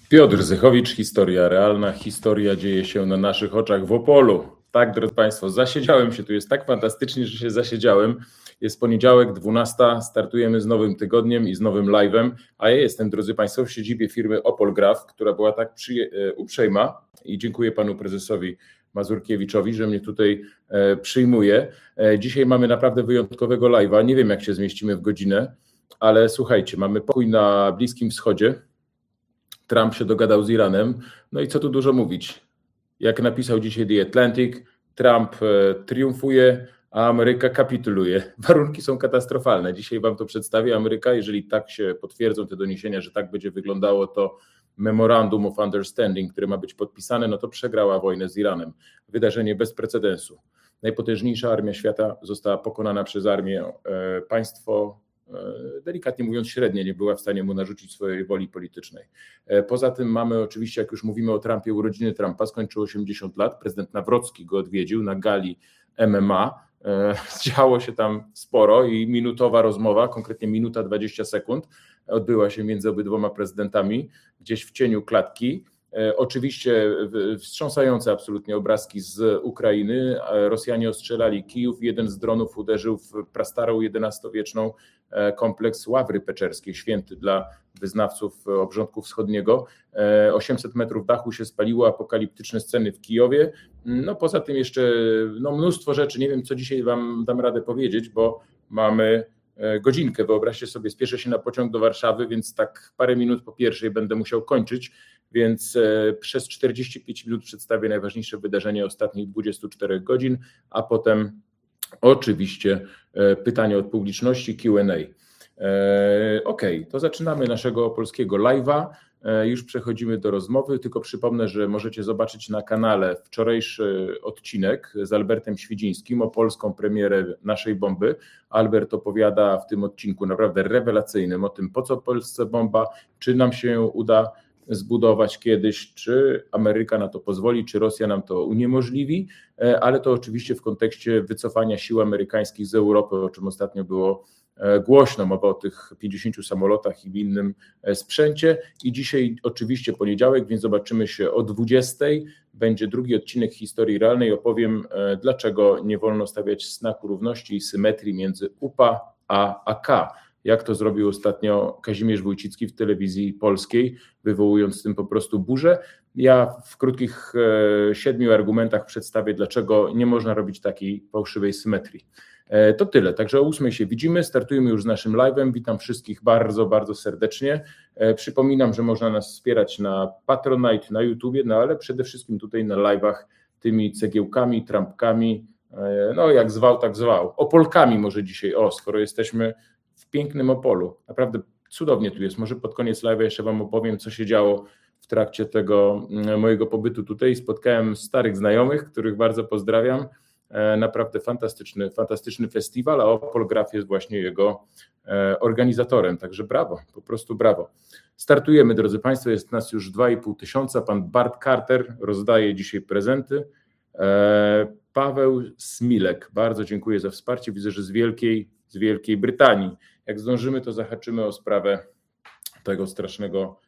Piotr Zychowicz, historia realna, historia dzieje się na naszych oczach w Opolu. Tak, drodzy Państwo, zasiedziałem się, tu jest tak fantastycznie, że się zasiedziałem. Jest poniedziałek, 12, startujemy z nowym tygodniem i z nowym live'em, a ja jestem, drodzy Państwo, w siedzibie firmy Opol Graph, która była tak uprzejma i dziękuję panu prezesowi Mazurkiewiczowi, że mnie tutaj przyjmuje. Dzisiaj mamy naprawdę wyjątkowego live'a, nie wiem jak się zmieścimy w godzinę, ale słuchajcie, mamy pokój na Bliskim Wschodzie. Trump się dogadał z Iranem, no i co tu dużo mówić. Jak napisał dzisiaj The Atlantic, Trump triumfuje, a Ameryka kapituluje. Warunki są katastrofalne. Dzisiaj wam to przedstawię. Ameryka, jeżeli tak się potwierdzą te doniesienia, że tak będzie wyglądało to Memorandum of Understanding, które ma być podpisane, no to przegrała wojnę z Iranem. Wydarzenie bez precedensu. Najpotężniejsza armia świata została pokonana przez armię. Państwo, delikatnie mówiąc, średnie nie była w stanie mu narzucić swojej woli politycznej. Poza tym mamy oczywiście, jak już mówimy o Trumpie, urodziny Trumpa, skończył 80 lat, prezydent Nawrocki go odwiedził na gali MMA, działo się tam sporo i minutowa rozmowa, konkretnie minuta 20 sekund, odbyła się między obydwoma prezydentami, gdzieś w cieniu klatki. Oczywiście wstrząsające absolutnie obrazki z Ukrainy. Rosjanie ostrzelali Kijów, jeden z dronów uderzył w prastarą XI-wieczną kompleks Ławry Peczerskiej, święty dla wyznawców obrządku wschodniego. 800 metrów dachu się spaliło, apokaliptyczne sceny w Kijowie. No poza tym jeszcze mnóstwo rzeczy, nie wiem co dzisiaj wam dam radę powiedzieć, bo mamy godzinkę, wyobraźcie sobie, spieszę się na pociąg do Warszawy, więc tak parę minut po pierwszej będę musiał kończyć, więc przez 45 minut przedstawię najważniejsze wydarzenie ostatnich 24 godzin, a potem oczywiście pytania od publiczności, Q&A. Okej, to zaczynamy naszego polskiego live'a. Już przechodzimy do rozmowy, tylko przypomnę, że możecie zobaczyć na kanale wczorajszy odcinek z Albertem Świdzińskim o polską premierę Naszej bomby. Albert opowiada w tym odcinku naprawdę rewelacyjnym o tym, po co Polsce bomba, czy nam się uda zbudować kiedyś, czy Ameryka na to pozwoli, czy Rosja nam to uniemożliwi, ale to oczywiście w kontekście wycofania sił amerykańskich z Europy, o czym ostatnio było głośno, mowa o tych 50 samolotach i innym sprzęcie. I dzisiaj oczywiście poniedziałek, więc zobaczymy się o 20. Będzie drugi odcinek historii realnej. Opowiem, dlaczego nie wolno stawiać znaku równości i symetrii między UPA a AK. Jak to zrobił ostatnio Kazimierz Wójcicki w telewizji polskiej, wywołując tym po prostu burzę. Ja w krótkich 7 argumentach przedstawię, dlaczego nie można robić takiej fałszywej symetrii. To tyle, także o 8 się widzimy, startujemy już z naszym live'em, witam wszystkich bardzo, bardzo serdecznie. Przypominam, że można nas wspierać na Patronite, na YouTubie, no ale przede wszystkim tutaj na live'ach tymi cegiełkami, trampkami, no jak zwał, tak zwał, Opolkami może dzisiaj, skoro jesteśmy w pięknym Opolu, naprawdę cudownie tu jest, może pod koniec live'a jeszcze wam opowiem, co się działo w trakcie tego mojego pobytu tutaj. Spotkałem starych znajomych, których bardzo pozdrawiam. Naprawdę fantastyczny festiwal, a Opol Graph jest właśnie jego organizatorem, także brawo, po prostu brawo. Startujemy, drodzy Państwo, jest nas już 2500, pan Bart Carter rozdaje dzisiaj prezenty. Paweł Smilek, bardzo dziękuję za wsparcie, widzę, że z Wielkiej Brytanii. Jak zdążymy, to zahaczymy o sprawę tego strasznego,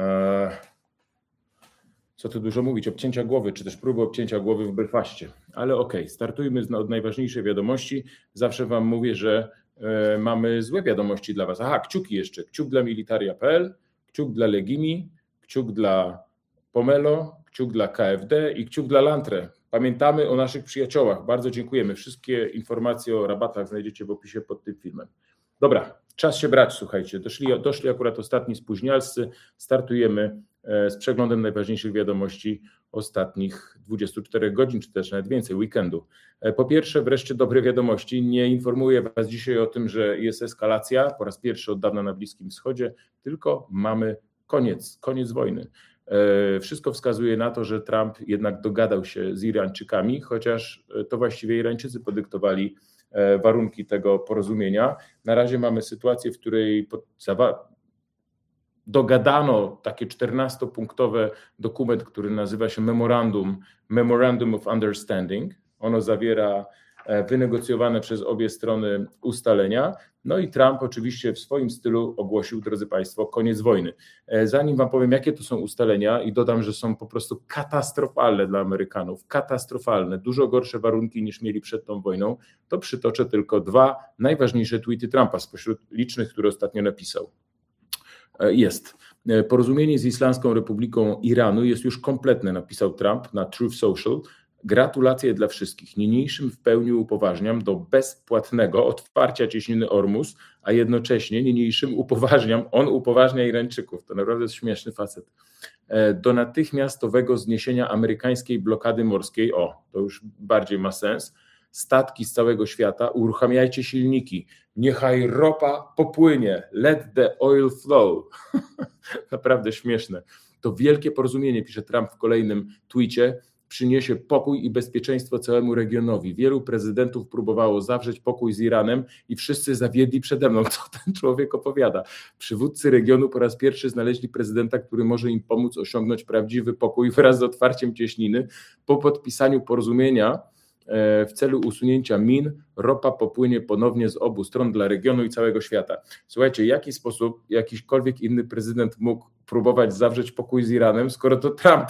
co tu dużo mówić, obcięcia głowy, czy też próby obcięcia głowy w Belfaście. Ale okej, startujmy od najważniejszej wiadomości. Zawsze wam mówię, że mamy złe wiadomości dla was. Aha, kciuki jeszcze. Kciuk dla Militaria.pl, kciuk dla Legimi, kciuk dla Pomelo, kciuk dla KFD i kciuk dla Lantre. Pamiętamy o naszych przyjaciołach. Bardzo dziękujemy. Wszystkie informacje o rabatach znajdziecie w opisie pod tym filmem. Dobra, czas się brać, słuchajcie. Doszli akurat ostatni spóźnialscy. Startujemy z przeglądem najważniejszych wiadomości ostatnich 24 godzin, czy też nawet więcej, weekendu. Po pierwsze, wreszcie dobre wiadomości. Nie informuję was dzisiaj o tym, że jest eskalacja po raz pierwszy od dawna na Bliskim Wschodzie, tylko mamy koniec wojny. Wszystko wskazuje na to, że Trump jednak dogadał się z Irańczykami, chociaż to właściwie Irańczycy podyktowali warunki tego porozumienia. Na razie mamy sytuację, w której dogadano takie 14-punktowy dokument, który nazywa się Memorandum of Understanding. Ono zawiera wynegocjowane przez obie strony ustalenia. No i Trump oczywiście w swoim stylu ogłosił, drodzy Państwo, koniec wojny. Zanim Wam powiem, jakie to są ustalenia i dodam, że są po prostu katastrofalne dla Amerykanów, katastrofalne, dużo gorsze warunki niż mieli przed tą wojną, to przytoczę tylko dwa najważniejsze tweety Trumpa spośród licznych, które ostatnio napisał. Porozumienie z Islamską Republiką Iranu jest już kompletne, napisał Trump na Truth Social. Gratulacje dla wszystkich. Niniejszym w pełni upoważniam do bezpłatnego otwarcia cieśniny Ormus, a jednocześnie niniejszym on upoważnia Irańczyków. To naprawdę jest śmieszny facet. Do natychmiastowego zniesienia amerykańskiej blokady morskiej. To już bardziej ma sens. Statki z całego świata, uruchamiajcie silniki. Niechaj ropa popłynie. Let the oil flow. Naprawdę śmieszne. To wielkie porozumienie, pisze Trump w kolejnym tweecie, przyniesie pokój i bezpieczeństwo całemu regionowi. Wielu prezydentów próbowało zawrzeć pokój z Iranem i wszyscy zawiedli przede mną. Co ten człowiek opowiada? Przywódcy regionu po raz pierwszy znaleźli prezydenta, który może im pomóc osiągnąć prawdziwy pokój wraz z otwarciem cieśniny. Po podpisaniu porozumienia w celu usunięcia min, ropa popłynie ponownie z obu stron dla regionu i całego świata. Słuchajcie, w jaki sposób jakiśkolwiek inny prezydent mógł próbować zawrzeć pokój z Iranem, skoro to Trump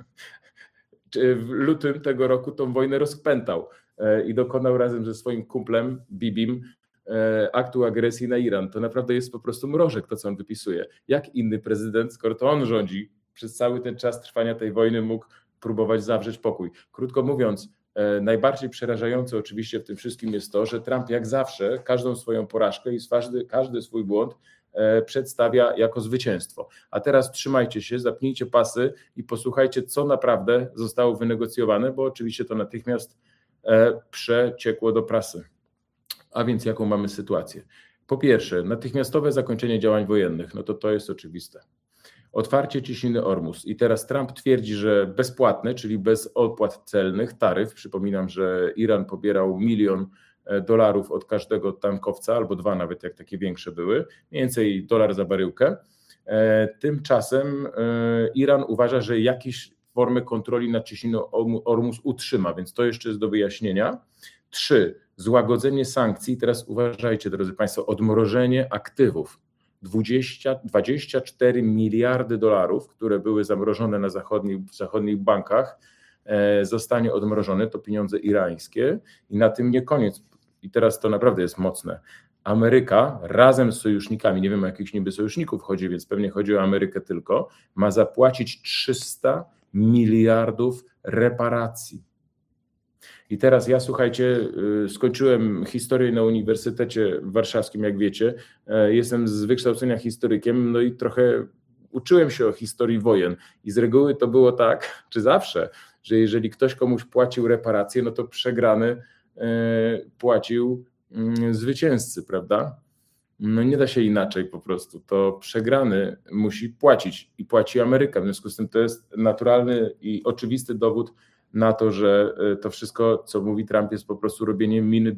w lutym tego roku tą wojnę rozpętał i dokonał razem ze swoim kumplem Bibim aktu agresji na Iran. To naprawdę jest po prostu mrożek to, co on wypisuje. Jak inny prezydent, skoro to on rządzi, przez cały ten czas trwania tej wojny mógł próbować zawrzeć pokój? Krótko mówiąc, najbardziej przerażające oczywiście w tym wszystkim jest to, że Trump jak zawsze każdą swoją porażkę i każdy swój błąd przedstawia jako zwycięstwo. A teraz trzymajcie się, zapnijcie pasy i posłuchajcie, co naprawdę zostało wynegocjowane, bo oczywiście to natychmiast przeciekło do prasy. A więc jaką mamy sytuację? Po pierwsze, natychmiastowe zakończenie działań wojennych, no to jest oczywiste. Otwarcie cieśniny Ormus. I teraz Trump twierdzi, że bezpłatne, czyli bez opłat celnych, taryf. Przypominam, że Iran pobierał $1 000 000 od każdego tankowca, albo 2 nawet, jak takie większe były, mniej więcej $1 za baryłkę. Tymczasem Iran uważa, że jakieś formy kontroli nad cieśniną Ormus utrzyma, więc to jeszcze jest do wyjaśnienia. 3. Złagodzenie sankcji. Teraz uważajcie, drodzy Państwo, odmrożenie aktywów. 24 miliardy dolarów, które były zamrożone w zachodnich bankach, zostanie odmrożone, to pieniądze irańskie i na tym nie koniec. I teraz to naprawdę jest mocne. Ameryka razem z sojusznikami, nie wiem o jakich niby sojuszników chodzi, więc pewnie chodzi o Amerykę tylko, ma zapłacić 300 miliardów reparacji. I teraz ja, słuchajcie, skończyłem historię na Uniwersytecie Warszawskim, jak wiecie. Jestem z wykształcenia historykiem, no i trochę uczyłem się o historii wojen. I z reguły to było tak, czy zawsze, że jeżeli ktoś komuś płacił reparacje, no to przegrany płacił zwycięzcy, prawda? No nie da się inaczej po prostu. To przegrany musi płacić i płaci Ameryka. W związku z tym to jest naturalny i oczywisty dowód na to, że to wszystko, co mówi Trump, jest po prostu robieniem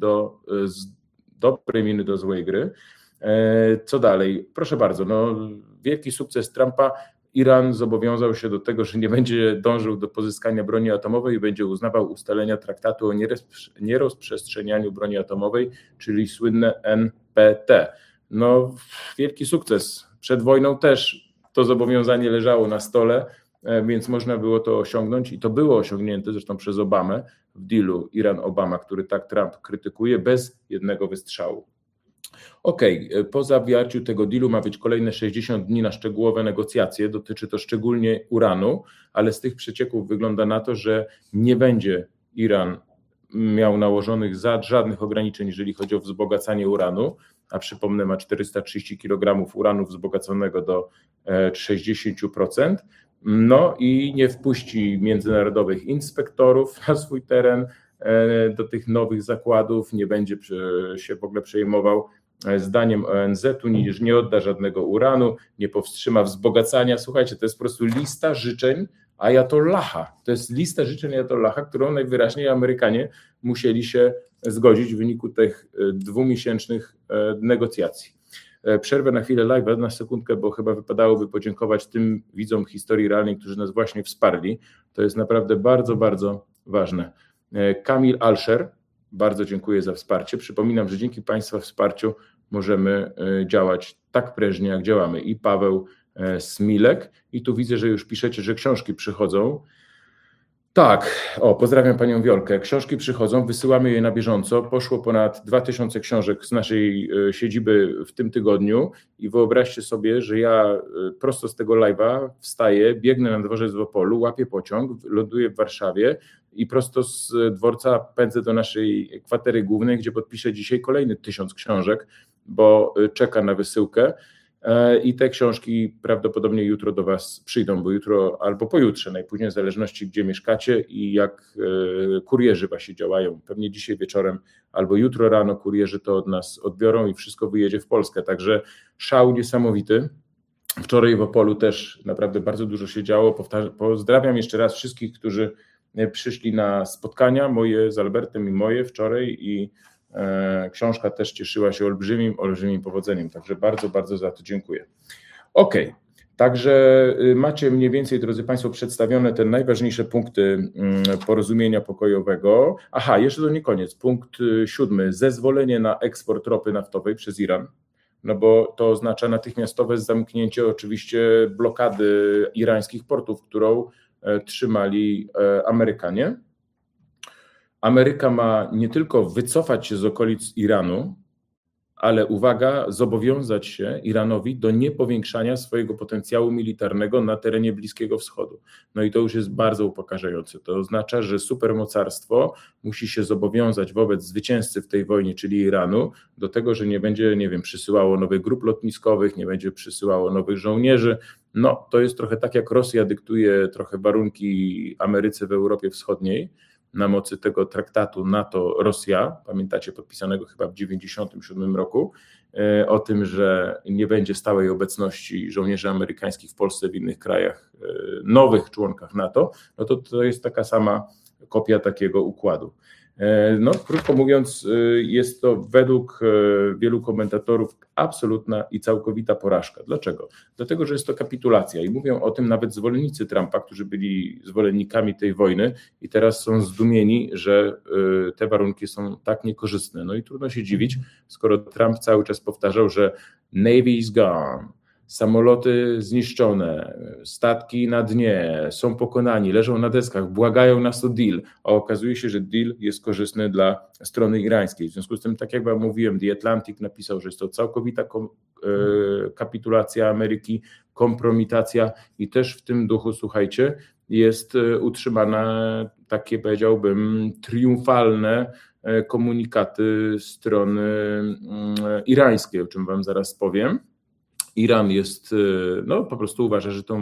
dobrej miny do złej gry. Co dalej? Proszę bardzo, wielki sukces Trumpa. Iran zobowiązał się do tego, że nie będzie dążył do pozyskania broni atomowej i będzie uznawał ustalenia traktatu o nierozprzestrzenianiu broni atomowej, czyli słynne NPT. Wielki sukces. Przed wojną też to zobowiązanie leżało na stole, więc można było to osiągnąć i to było osiągnięte zresztą przez Obamę w dealu Iran-Obama, który tak Trump krytykuje, bez jednego wystrzału. Po zawarciu tego dealu ma być kolejne 60 dni na szczegółowe negocjacje, dotyczy to szczególnie uranu, ale z tych przecieków wygląda na to, że nie będzie Iran miał nałożonych żadnych ograniczeń, jeżeli chodzi o wzbogacanie uranu, a przypomnę, ma 430 kg uranu wzbogaconego do 60%, i nie wpuści międzynarodowych inspektorów na swój teren, do tych nowych zakładów, nie będzie się w ogóle przejmował zdaniem ONZ-u, nie odda żadnego uranu, nie powstrzyma wzbogacania. Słuchajcie, to jest po prostu lista życzeń ajatollaha. To jest lista życzeń ajatollaha, którą najwyraźniej Amerykanie musieli się zgodzić w wyniku tych 2-miesięcznych negocjacji. Przerwę na chwilę live'a, na sekundkę, bo chyba wypadałoby podziękować tym widzom historii realnej, którzy nas właśnie wsparli. To jest naprawdę bardzo, bardzo ważne. Kamil Alszer Bardzo dziękuję za wsparcie. Przypominam, że dzięki Państwa wsparciu możemy działać tak prężnie, jak działamy. I Paweł Smilek, i tu widzę, że już piszecie, że książki przychodzą. Tak, pozdrawiam Panią Wiolkę. Książki przychodzą, wysyłamy je na bieżąco. Poszło ponad 2000 książek z naszej siedziby w tym tygodniu i wyobraźcie sobie, że ja prosto z tego live'a wstaję, biegnę na dworzec w Opolu, łapię pociąg, ląduję w Warszawie i prosto z dworca pędzę do naszej kwatery głównej, gdzie podpiszę dzisiaj kolejny 1000 książek, bo czeka na wysyłkę. I te książki prawdopodobnie jutro do Was przyjdą, bo jutro albo pojutrze, najpóźniej w zależności gdzie mieszkacie i jak kurierzy Wasi działają. Pewnie dzisiaj wieczorem albo jutro rano kurierzy to od nas odbiorą i wszystko wyjedzie w Polskę. Także szał niesamowity. Wczoraj w Opolu też naprawdę bardzo dużo się działo. Pozdrawiam jeszcze raz wszystkich, którzy przyszli na spotkania moje z Albertem i moje wczoraj i książka też cieszyła się olbrzymim powodzeniem, także bardzo, bardzo za to dziękuję. Okej, także macie mniej więcej, drodzy Państwo, przedstawione te najważniejsze punkty porozumienia pokojowego. Aha, jeszcze to nie koniec, punkt 7, zezwolenie na eksport ropy naftowej przez Iran, no bo to oznacza natychmiastowe zamknięcie oczywiście blokady irańskich portów, którą trzymali Amerykanie. Ameryka ma nie tylko wycofać się z okolic Iranu, ale uwaga, zobowiązać się Iranowi do niepowiększania swojego potencjału militarnego na terenie Bliskiego Wschodu. No i to już jest bardzo upokarzające. To oznacza, że supermocarstwo musi się zobowiązać wobec zwycięzcy w tej wojnie, czyli Iranu, do tego, że nie będzie, nie wiem, przysyłało nowych grup lotniskowych, nie będzie przysyłało nowych żołnierzy. No to jest trochę tak, jak Rosja dyktuje trochę warunki Ameryce w Europie Wschodniej, na mocy tego traktatu NATO-Rosja, pamiętacie, podpisanego chyba w 1997 roku, o tym, że nie będzie stałej obecności żołnierzy amerykańskich w Polsce, w innych krajach, nowych członkach NATO, no to jest taka sama kopia takiego układu. No, krótko mówiąc, jest to według wielu komentatorów absolutna i całkowita porażka. Dlaczego? Dlatego, że jest to kapitulacja i mówią o tym nawet zwolennicy Trumpa, którzy byli zwolennikami tej wojny i teraz są zdumieni, że te warunki są tak niekorzystne. No i trudno się dziwić, skoro Trump cały czas powtarzał, że Navy is gone, samoloty zniszczone, statki na dnie, są pokonani, leżą na deskach, błagają nas o deal, a okazuje się, że deal jest korzystny dla strony irańskiej. W związku z tym, tak jak wam mówiłem, The Atlantic napisał, że jest to całkowita kapitulacja Ameryki, kompromitacja i też w tym duchu, słuchajcie, jest utrzymane takie, powiedziałbym, triumfalne komunikaty strony irańskiej, o czym wam zaraz powiem. Iran jest, no po prostu uważa, że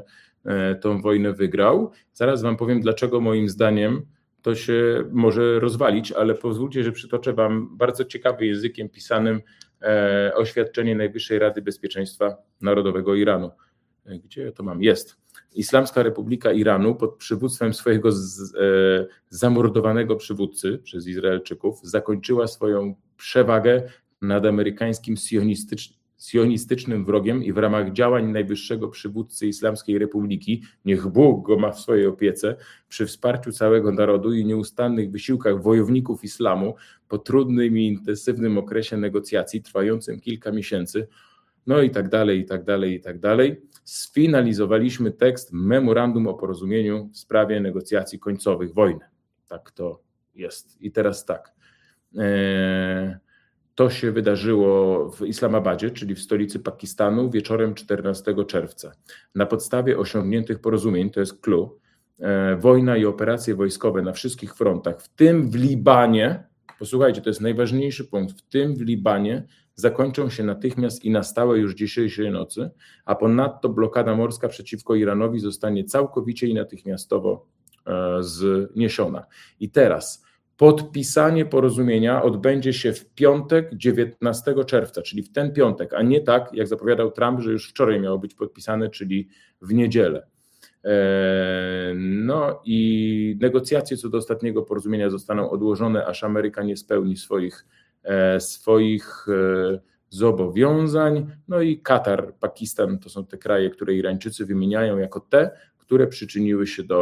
tą wojnę wygrał. Zaraz wam powiem, dlaczego moim zdaniem to się może rozwalić, ale pozwólcie, że przytoczę wam bardzo ciekawym językiem pisanym oświadczenie Najwyższej Rady Bezpieczeństwa Narodowego Iranu. Gdzie ja to mam? Jest. Islamska Republika Iranu pod przywództwem swojego zamordowanego przywódcy przez Izraelczyków zakończyła swoją przewagę nad amerykańskim sionistycznym wrogiem i w ramach działań najwyższego przywódcy Islamskiej Republiki, niech Bóg go ma w swojej opiece, przy wsparciu całego narodu i nieustannych wysiłkach wojowników islamu po trudnym i intensywnym okresie negocjacji trwającym kilka miesięcy, no i tak dalej, sfinalizowaliśmy tekst memorandum o porozumieniu w sprawie negocjacji końcowych wojny. Tak to jest. I teraz tak. To się wydarzyło w Islamabadzie, czyli w stolicy Pakistanu, wieczorem 14 czerwca. Na podstawie osiągniętych porozumień, to jest clue, wojna i operacje wojskowe na wszystkich frontach, w tym w Libanie, posłuchajcie, to jest najważniejszy punkt, w tym w Libanie zakończą się natychmiast i na stałe już dzisiejszej nocy, a ponadto blokada morska przeciwko Iranowi zostanie całkowicie i natychmiastowo zniesiona. I teraz podpisanie porozumienia odbędzie się w piątek 19 czerwca, czyli w ten piątek, a nie tak, jak zapowiadał Trump, że już wczoraj miało być podpisane, czyli w niedzielę. No i negocjacje co do ostatniego porozumienia zostaną odłożone, aż Ameryka nie spełni swoich zobowiązań. No i Katar, Pakistan to są te kraje, które Irańczycy wymieniają jako te, które przyczyniły się do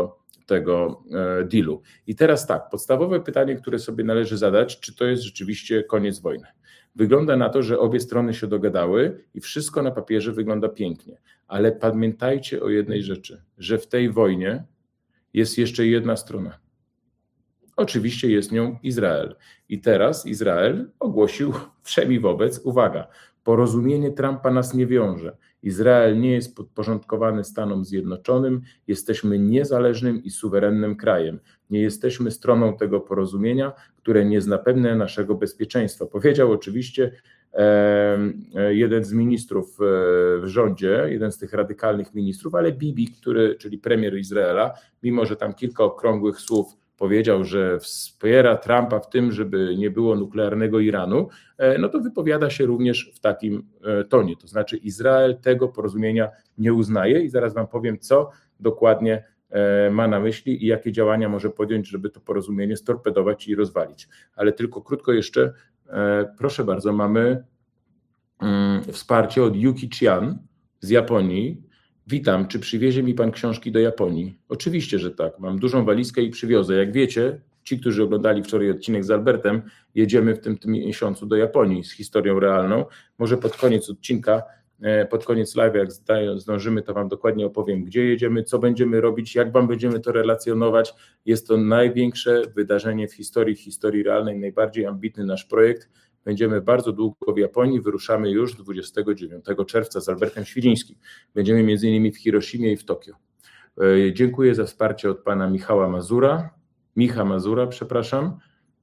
tego dealu. I teraz tak, podstawowe pytanie, które sobie należy zadać, czy to jest rzeczywiście koniec wojny. Wygląda na to, że obie strony się dogadały i wszystko na papierze wygląda pięknie, ale pamiętajcie o jednej rzeczy, że w tej wojnie jest jeszcze jedna strona. Oczywiście jest nią Izrael. I teraz Izrael ogłosił wszemi wobec, uwaga, porozumienie Trumpa nas nie wiąże. Izrael nie jest podporządkowany Stanom Zjednoczonym, jesteśmy niezależnym i suwerennym krajem. Nie jesteśmy stroną tego porozumienia, które nie zapewnia naszego bezpieczeństwa. Powiedział oczywiście jeden z ministrów w rządzie, jeden z tych radykalnych ministrów, ale Bibi, czyli premier Izraela, mimo że tam kilka okrągłych słów powiedział, że wspiera Trumpa w tym, żeby nie było nuklearnego Iranu, no to wypowiada się również w takim tonie. To znaczy Izrael tego porozumienia nie uznaje i zaraz wam powiem, co dokładnie ma na myśli i jakie działania może podjąć, żeby to porozumienie storpedować i rozwalić. Ale tylko krótko jeszcze, proszę bardzo, mamy wsparcie od Yuki Chian z Japonii. Witam, czy przywiezie mi pan książki do Japonii? Oczywiście, że tak. Mam dużą walizkę i przywiozę. Jak wiecie, ci, którzy oglądali wczoraj odcinek z Albertem, jedziemy w tym miesiącu do Japonii z historią realną. Może pod koniec odcinka, pod koniec live, jak zdążymy, to wam dokładnie opowiem, gdzie jedziemy, co będziemy robić, jak wam będziemy to relacjonować. Jest to największe wydarzenie w historii realnej, najbardziej ambitny nasz projekt. Będziemy bardzo długo w Japonii, wyruszamy już 29 czerwca z Albertem Świdzińskim. Będziemy między innymi w Hiroshimie i w Tokio. Dziękuję za wsparcie od pana Micha Mazura, przepraszam.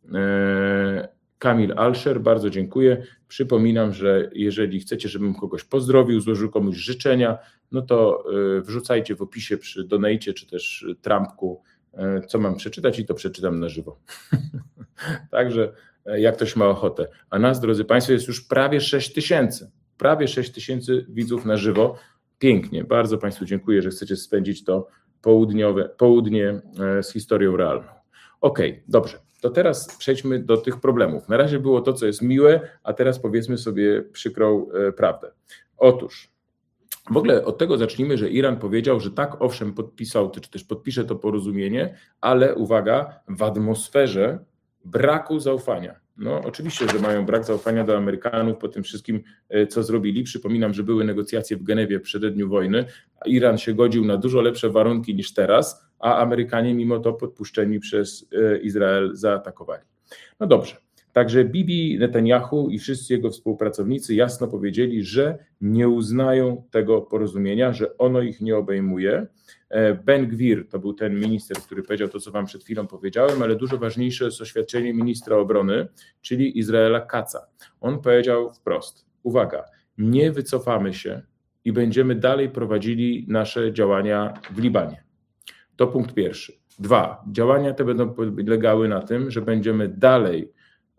Kamil Alszer, bardzo dziękuję. Przypominam, że jeżeli chcecie, żebym kogoś pozdrowił, złożył komuś życzenia, no to wrzucajcie w opisie przy donajcie czy też trampku, co mam przeczytać i to przeczytam na żywo. Także jak ktoś ma ochotę. A nas, drodzy państwo, jest już prawie 6 000 widzów na żywo. Pięknie, bardzo państwu dziękuję, że chcecie spędzić to południe z historią realną. Okej, dobrze, to teraz przejdźmy do tych problemów. Na razie było to, co jest miłe, a teraz powiedzmy sobie przykrą prawdę. Otóż, w ogóle od tego zacznijmy, że Iran powiedział, że tak, owszem, podpisał, czy też podpisze to porozumienie, ale uwaga, w atmosferze braku zaufania. No oczywiście, że mają brak zaufania do Amerykanów po tym wszystkim, co zrobili. Przypominam, że były negocjacje w Genewie w przededniu wojny. Iran się godził na dużo lepsze warunki niż teraz, a Amerykanie mimo to podpuszczeni przez Izrael zaatakowali. No dobrze, także Bibi Netanyahu i wszyscy jego współpracownicy jasno powiedzieli, że nie uznają tego porozumienia, że ono ich nie obejmuje. Ben Gvir to był ten minister, który powiedział to, co wam przed chwilą powiedziałem, ale dużo ważniejsze jest oświadczenie ministra obrony, czyli Izraela Katza. On powiedział wprost, uwaga, nie wycofamy się i będziemy dalej prowadzili nasze działania w Libanie. To punkt pierwszy. 2. Działania te będą polegały na tym, że będziemy dalej,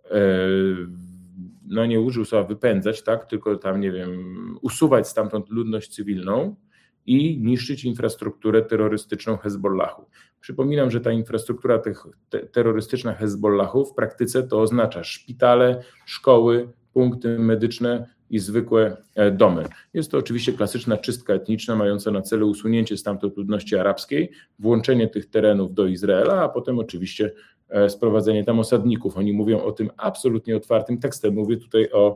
no nie użył słowa wypędzać, tak, tylko tam, nie wiem, usuwać stamtąd ludność cywilną i niszczyć infrastrukturę terrorystyczną Hezbollahu. Przypominam, że ta infrastruktura terrorystyczna Hezbollahu w praktyce to oznacza szpitale, szkoły, punkty medyczne i zwykłe domy. Jest to oczywiście klasyczna czystka etniczna mająca na celu usunięcie stamtąd ludności arabskiej, włączenie tych terenów do Izraela, a potem oczywiście sprowadzenie tam osadników. Oni mówią o tym absolutnie otwartym tekstem. Mówię tutaj o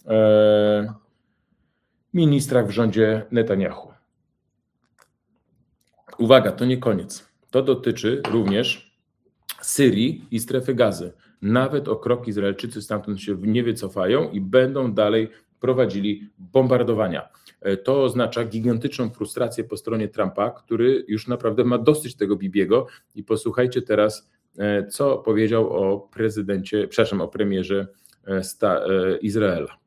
ministrach w rządzie Netanyahu. Uwaga, to nie koniec. To dotyczy również Syrii i strefy Gazy. Nawet o krok Izraelczycy stamtąd się nie wycofają i będą dalej prowadzili bombardowania. To oznacza gigantyczną frustrację po stronie Trumpa, który już naprawdę ma dosyć tego Bibiego i posłuchajcie teraz, co powiedział o o premierze Izraela.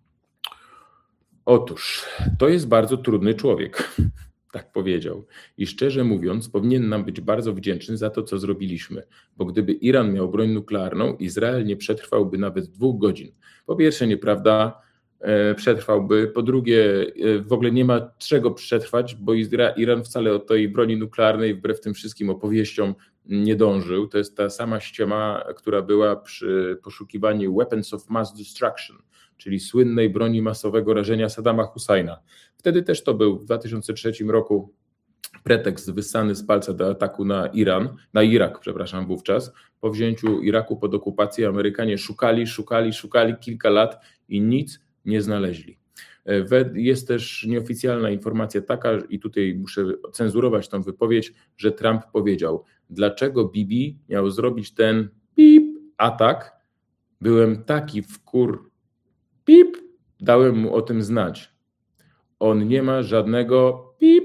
Otóż to jest bardzo trudny człowiek, tak powiedział. I szczerze mówiąc, powinien nam być bardzo wdzięczny za to, co zrobiliśmy, bo gdyby Iran miał broń nuklearną, Izrael nie przetrwałby nawet 2 godzin. Po pierwsze, nieprawda, przetrwałby, po drugie, w ogóle nie ma czego przetrwać, bo Iran wcale od tej broni nuklearnej, wbrew tym wszystkim opowieściom, nie dążył. To jest ta sama ściema, która była przy poszukiwaniu Weapons of Mass Destruction, czyli słynnej broni masowego rażenia Saddama Husajna. Wtedy też to był w 2003 roku pretekst wyssany z palca do ataku na Irak, przepraszam, wówczas. Po wzięciu Iraku pod okupację Amerykanie szukali kilka lat i nic nie znaleźli. Jest też nieoficjalna informacja taka, i tutaj muszę cenzurować tą wypowiedź, że Trump powiedział, dlaczego Bibi miał zrobić ten atak. Byłem taki dałem mu o tym znać. On nie ma żadnego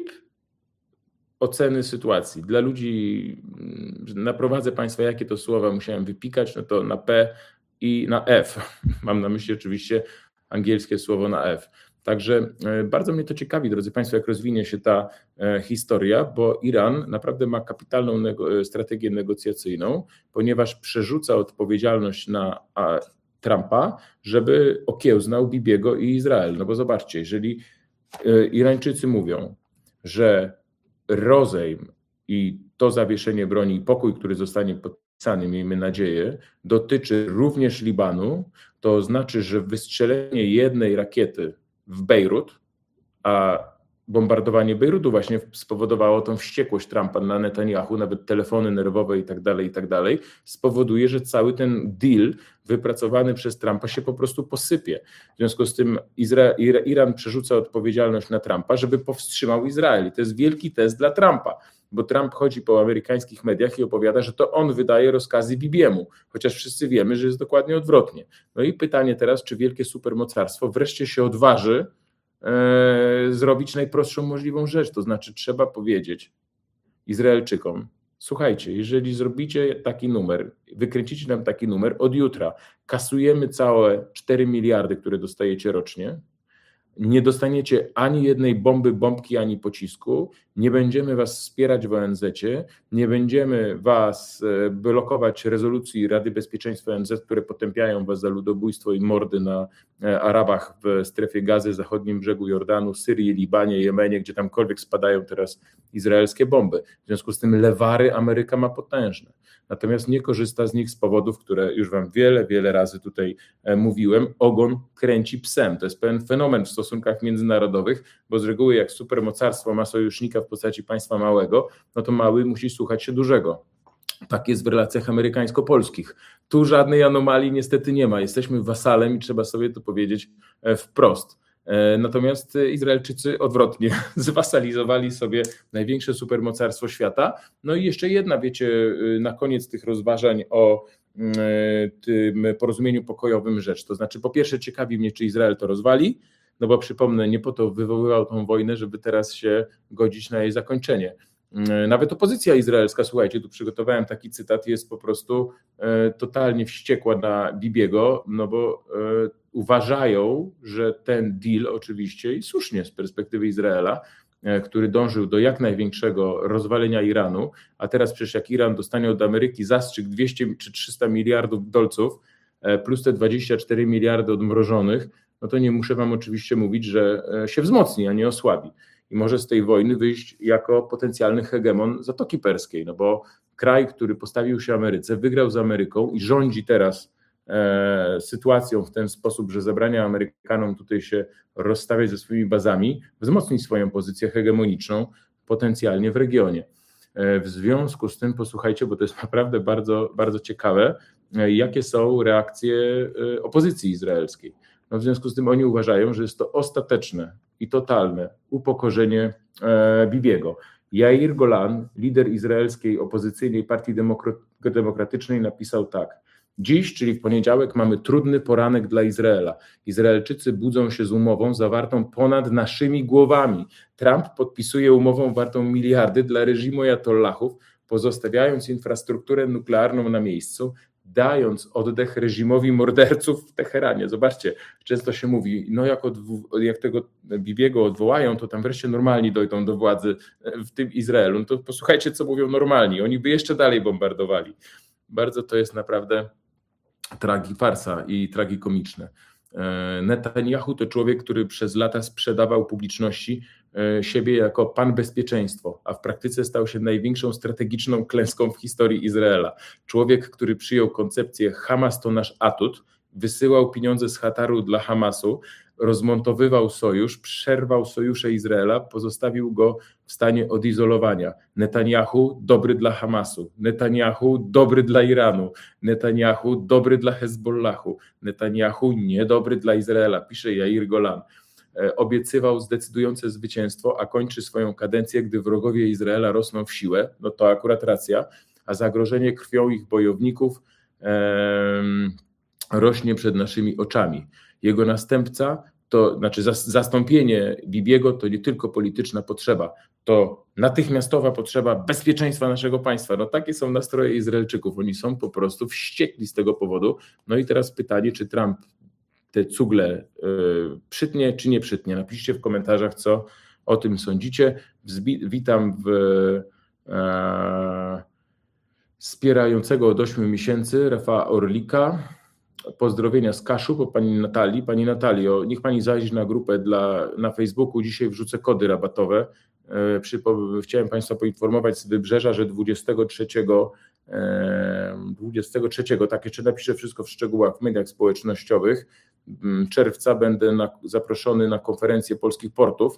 oceny sytuacji. Dla ludzi, naprowadzę Państwa, jakie to słowa musiałem wypikać, no to na P i na F. Mam na myśli oczywiście angielskie słowo na F. Także bardzo mnie to ciekawi, drodzy Państwo, jak rozwinie się ta historia, bo Iran naprawdę ma kapitalną strategię negocjacyjną, ponieważ przerzuca odpowiedzialność na Trumpa, żeby okiełznał Bibiego i Izrael. No bo zobaczcie, jeżeli Irańczycy mówią, że rozejm i to zawieszenie broni i pokój, który zostanie podpisany, miejmy nadzieję, dotyczy również Libanu, to znaczy, że wystrzelenie jednej rakiety w Bejrut, a bombardowanie Bejrutu właśnie spowodowało tą wściekłość Trumpa na Netanyahu, nawet telefony nerwowe i tak dalej, spowoduje, że cały ten deal wypracowany przez Trumpa się po prostu posypie. W związku z tym Iran przerzuca odpowiedzialność na Trumpa, żeby powstrzymał Izrael. I to jest wielki test dla Trumpa, bo Trump chodzi po amerykańskich mediach i opowiada, że to on wydaje rozkazy Bibiemu, chociaż wszyscy wiemy, że jest dokładnie odwrotnie. No i pytanie teraz, czy wielkie supermocarstwo wreszcie się odważy zrobić najprostszą możliwą rzecz, to znaczy trzeba powiedzieć Izraelczykom, słuchajcie, jeżeli zrobicie taki numer, wykręcicie nam taki numer, od jutra kasujemy całe 4 miliardy, które dostajecie rocznie, nie dostaniecie ani jednej bombki, ani pocisku, nie będziemy was wspierać w ONZ-cie, nie będziemy was blokować rezolucji Rady Bezpieczeństwa ONZ, które potępiają was za ludobójstwo i mordy na Arabach w strefie Gazy, zachodnim brzegu Jordanu, Syrii, Libanie, Jemenie, gdzie tamkolwiek spadają teraz izraelskie bomby. W związku z tym lewary Ameryka ma potężne. Natomiast nie korzysta z nich z powodów, które już wam wiele razy tutaj mówiłem. Ogon kręci psem. To jest pewien fenomen w stosunkach międzynarodowych, bo z reguły jak supermocarstwo ma sojusznika w postaci państwa małego, no to mały musi słuchać się dużego. Tak jest w relacjach amerykańsko-polskich. Tu żadnej anomalii niestety nie ma. Jesteśmy wasalem i trzeba sobie to powiedzieć wprost. Natomiast Izraelczycy odwrotnie zwasalizowali sobie największe supermocarstwo świata. No i jeszcze jedna, wiecie, na koniec tych rozważań o tym porozumieniu pokojowym rzecz. To znaczy, po pierwsze ciekawi mnie, czy Izrael to rozwali, no bo przypomnę, nie po to wywoływał tą wojnę, żeby teraz się godzić na jej zakończenie. Nawet opozycja izraelska, słuchajcie, tu przygotowałem taki cytat, jest po prostu totalnie wściekła na Bibiego, no bo uważają, że ten deal oczywiście i słusznie z perspektywy Izraela, który dążył do jak największego rozwalenia Iranu, a teraz przecież jak Iran dostanie od Ameryki zastrzyk 200 czy 300 miliardów dolców plus te 24 miliardy odmrożonych, no to nie muszę wam oczywiście mówić, że się wzmocni, a nie osłabi. I może z tej wojny wyjść jako potencjalny hegemon Zatoki Perskiej, no bo kraj, który postawił się Ameryce, wygrał z Ameryką i rządzi teraz sytuacją w ten sposób, że zabrania Amerykanom tutaj się rozstawiać ze swoimi bazami, wzmocni swoją pozycję hegemoniczną potencjalnie w regionie. W związku z tym posłuchajcie, bo to jest naprawdę bardzo ciekawe, jakie są reakcje opozycji izraelskiej. No w związku z tym oni uważają, że jest to ostateczne i totalne upokorzenie Bibiego. Jair Golan, lider izraelskiej opozycyjnej Partii Demokratycznej, napisał tak. Dziś, czyli w poniedziałek, mamy trudny poranek dla Izraela. Izraelczycy budzą się z umową zawartą ponad naszymi głowami. Trump podpisuje umowę wartą miliardy dla reżimu ajatollahów, pozostawiając infrastrukturę nuklearną na miejscu, dając oddech reżimowi morderców w Teheranie. Zobaczcie, często się mówi, no jak tego Bibiego odwołają, to tam wreszcie normalni dojdą do władzy w tym Izraelu. No to posłuchajcie, co mówią normalni. Oni by jeszcze dalej bombardowali. Bardzo to jest naprawdę farsa i tragikomiczne. Netanyahu to człowiek, który przez lata sprzedawał publiczności siebie jako pan bezpieczeństwo, a w praktyce stał się największą strategiczną klęską w historii Izraela. Człowiek, który przyjął koncepcję Hamas to nasz atut, wysyłał pieniądze z Kataru dla Hamasu, rozmontowywał sojusz, przerwał sojusze Izraela, pozostawił go w stanie odizolowania. Netanyahu dobry dla Hamasu, Netanyahu dobry dla Iranu, Netanyahu dobry dla Hezbollahu, Netanyahu niedobry dla Izraela, pisze Jair Golan. Obiecywał zdecydujące zwycięstwo, a kończy swoją kadencję, gdy wrogowie Izraela rosną w siłę, no to akurat racja, a zagrożenie krwią ich bojowników rośnie przed naszymi oczami. Jego następca, to znaczy zastąpienie Bibiego to nie tylko polityczna potrzeba, to natychmiastowa potrzeba bezpieczeństwa naszego państwa. No takie są nastroje Izraelczyków, oni są po prostu wściekli z tego powodu. No i teraz pytanie, czy Trump te cugle przytnie, czy nie przytnie. Napiszcie w komentarzach, co o tym sądzicie. Witam wspierającego od 8 miesięcy Rafała Orlika. Pozdrowienia z Kaszub od pani Natalii. Pani Natalio, niech pani zajrzy na grupę na Facebooku. Dzisiaj wrzucę kody rabatowe. Chciałem państwa poinformować z Wybrzeża, że 23, tak jeszcze napiszę wszystko w szczegółach w mediach społecznościowych, czerwca będę zaproszony na konferencję polskich portów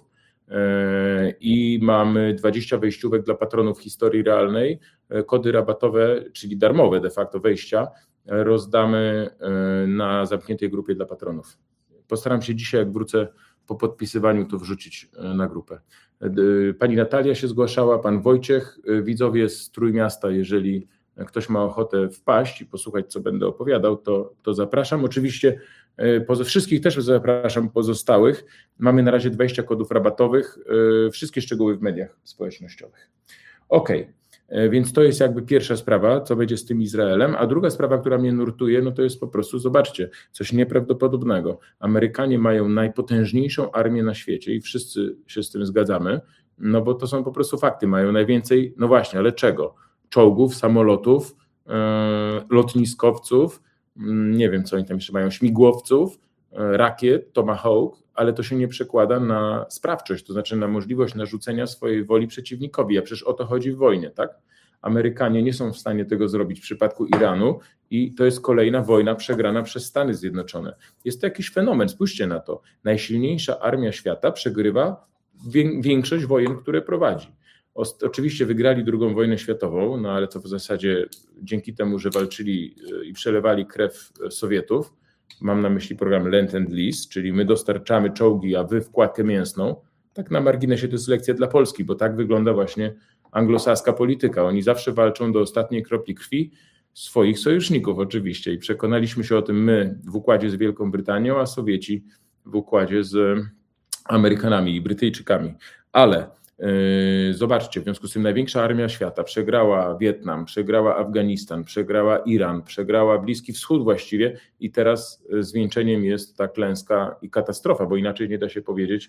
i mamy 20 wejściówek dla patronów historii realnej. Kody rabatowe, czyli darmowe de facto wejścia, rozdamy na zamkniętej grupie dla patronów. Postaram się dzisiaj, jak wrócę po podpisywaniu, to wrzucić na grupę. Pani Natalia się zgłaszała, pan Wojciech, widzowie z Trójmiasta, jeżeli ktoś ma ochotę wpaść i posłuchać, co będę opowiadał, to zapraszam. Oczywiście wszystkich też zapraszam, pozostałych. Mamy na razie 20 kodów rabatowych, wszystkie szczegóły w mediach społecznościowych. Okej. Więc to jest jakby pierwsza sprawa, co będzie z tym Izraelem, a druga sprawa, która mnie nurtuje, no to jest po prostu, zobaczcie, coś nieprawdopodobnego. Amerykanie mają najpotężniejszą armię na świecie i wszyscy się z tym zgadzamy, no bo to są po prostu fakty, mają najwięcej, no właśnie, ale czego? Czołgów, samolotów, lotniskowców, nie wiem co oni tam jeszcze mają, śmigłowców, rakiet, Tomahawk, ale to się nie przekłada na sprawczość, to znaczy na możliwość narzucenia swojej woli przeciwnikowi, a przecież o to chodzi w wojnie, tak? Amerykanie nie są w stanie tego zrobić w przypadku Iranu i to jest kolejna wojna przegrana przez Stany Zjednoczone. Jest to jakiś fenomen, spójrzcie na to. Najsilniejsza armia świata przegrywa większość wojen, które prowadzi. Oczywiście wygrali II wojnę światową, no ale to w zasadzie dzięki temu, że walczyli i przelewali krew Sowietów. Mam na myśli program Lend and Lease, czyli my dostarczamy czołgi, a wy wkładkę mięsną. Tak na marginesie to jest lekcja dla Polski, bo tak wygląda właśnie anglosaska polityka. Oni zawsze walczą do ostatniej kropli krwi swoich sojuszników oczywiście i przekonaliśmy się o tym my w układzie z Wielką Brytanią, a Sowieci w układzie z Amerykanami i Brytyjczykami. Ale zobaczcie, w związku z tym największa armia świata przegrała Wietnam, przegrała Afganistan, przegrała Iran, przegrała Bliski Wschód właściwie i teraz zwieńczeniem jest ta klęska i katastrofa, bo inaczej nie da się powiedzieć,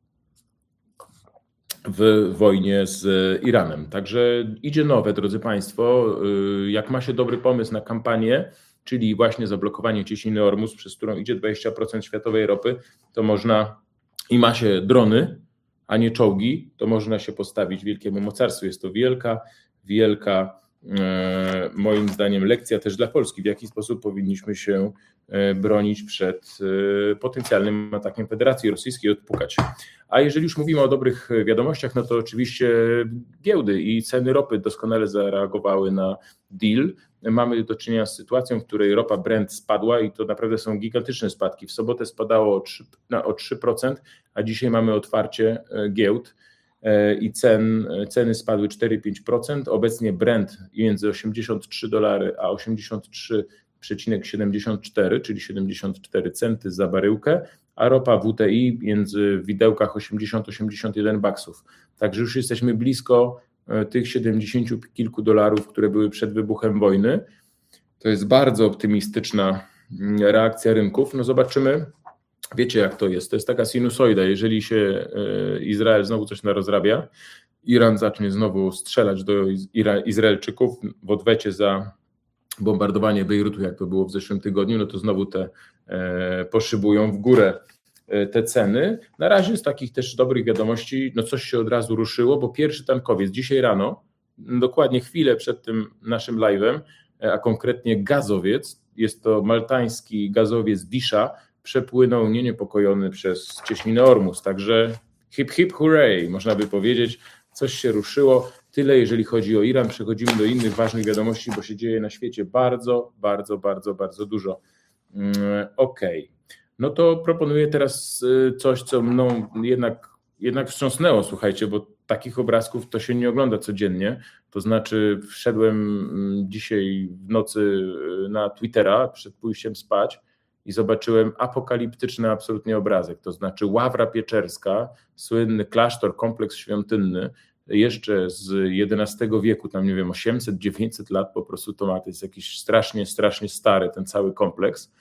w wojnie z Iranem. Także idzie nowe, drodzy Państwo, jak ma się dobry pomysł na kampanię, czyli właśnie zablokowanie cieśniny Ormus, przez którą idzie 20% światowej ropy, to można i ma się drony, a nie czołgi, to można się postawić wielkiemu mocarstwu. Jest to wielka, moim zdaniem, lekcja też dla Polski, w jaki sposób powinniśmy się bronić przed potencjalnym atakiem Federacji Rosyjskiej, odpukać. A jeżeli już mówimy o dobrych wiadomościach, no to oczywiście giełdy i ceny ropy doskonale zareagowały na deal. Mamy do czynienia z sytuacją, w której ropa Brent spadła i to naprawdę są gigantyczne spadki. W sobotę spadało o 3%, a dzisiaj mamy otwarcie giełd i ceny spadły 4-5%. Obecnie Brent między $83 a 83,74, czyli 74 centy za baryłkę, a ropa WTI w widełkach 80-81 baksów. Także już jesteśmy blisko tych 70 kilku dolarów, które były przed wybuchem wojny. To jest bardzo optymistyczna reakcja rynków. No zobaczymy. Wiecie jak to jest. To jest taka sinusoida. Jeżeli się Izrael znowu coś narozrabia, Iran zacznie znowu strzelać do Izraelczyków w odwecie za bombardowanie Bejrutu, jak to było w zeszłym tygodniu, no to znowu te poszybują w górę te ceny. Na razie z takich też dobrych wiadomości, no coś się od razu ruszyło, bo pierwszy tankowiec dzisiaj rano, dokładnie chwilę przed tym naszym live'em, a konkretnie gazowiec, jest to maltański gazowiec Disha, przepłynął niepokojony przez cieśninę Ormus. Także hip hip hooray, można by powiedzieć, coś się ruszyło. Tyle jeżeli chodzi o Iran. Przechodzimy do innych ważnych wiadomości, bo się dzieje na świecie bardzo, bardzo, bardzo, bardzo dużo. Okej. No to proponuję teraz coś, co mną jednak wstrząsnęło, słuchajcie, bo takich obrazków to się nie ogląda codziennie. To znaczy wszedłem dzisiaj w nocy na Twittera przed pójściem spać i zobaczyłem apokaliptyczny absolutnie obrazek. To znaczy Ławra Pieczerska, słynny klasztor, kompleks świątynny, jeszcze z XI wieku, tam nie wiem, 800-900 lat po prostu to ma, to jest jakiś strasznie, strasznie stary ten cały kompleks.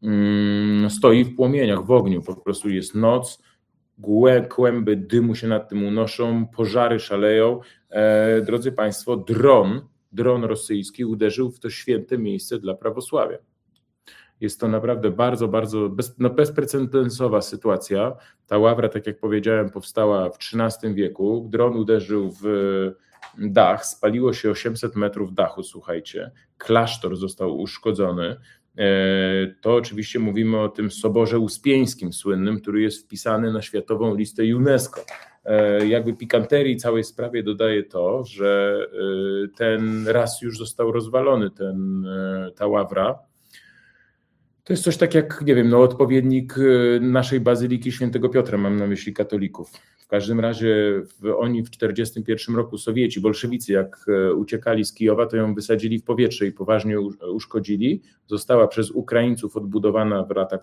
Stoi w płomieniach, w ogniu, po prostu jest noc, kłęby dymu się nad tym unoszą, pożary szaleją. Drodzy Państwo, dron rosyjski uderzył w to święte miejsce dla prawosławia. Jest to naprawdę bardzo, bardzo bezprecedensowa sytuacja. Ta ławra, tak jak powiedziałem, powstała w XIII wieku. Dron uderzył w dach, spaliło się 800 metrów dachu, słuchajcie. Klasztor został uszkodzony. To oczywiście mówimy o tym Soborze Uspieńskim słynnym, który jest wpisany na Światową Listę UNESCO. Jakby pikanterii całej sprawie dodaje to, że ten raz już został rozwalony, ta ławra. To jest coś tak jak, nie wiem, odpowiednik naszej Bazyliki Świętego Piotra, mam na myśli katolików. W każdym razie oni w 1941 roku, Sowieci, bolszewicy, jak uciekali z Kijowa, to ją wysadzili w powietrze i poważnie uszkodzili. Została przez Ukraińców odbudowana w latach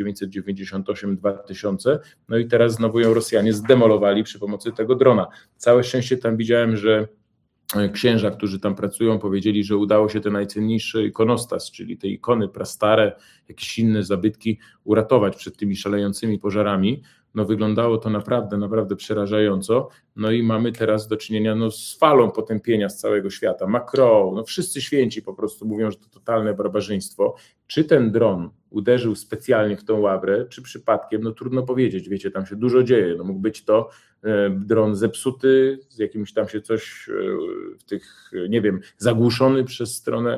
1998-2000, no i teraz znowu ją Rosjanie zdemolowali przy pomocy tego drona. Całe szczęście tam widziałem, że księża, którzy tam pracują, powiedzieli, że udało się ten najcenniejszy ikonostas, czyli te ikony prastare, jakieś inne zabytki uratować przed tymi szalejącymi pożarami. No wyglądało to naprawdę, naprawdę przerażająco. No i mamy teraz do czynienia z falą potępienia z całego świata. Macron, wszyscy święci po prostu mówią, że to totalne barbarzyństwo. Czy ten dron uderzył specjalnie w tą ławrę, czy przypadkiem, trudno powiedzieć, wiecie, tam się dużo dzieje. Mógł być to dron zepsuty, z jakimś tam się coś w tych, nie wiem, zagłuszony przez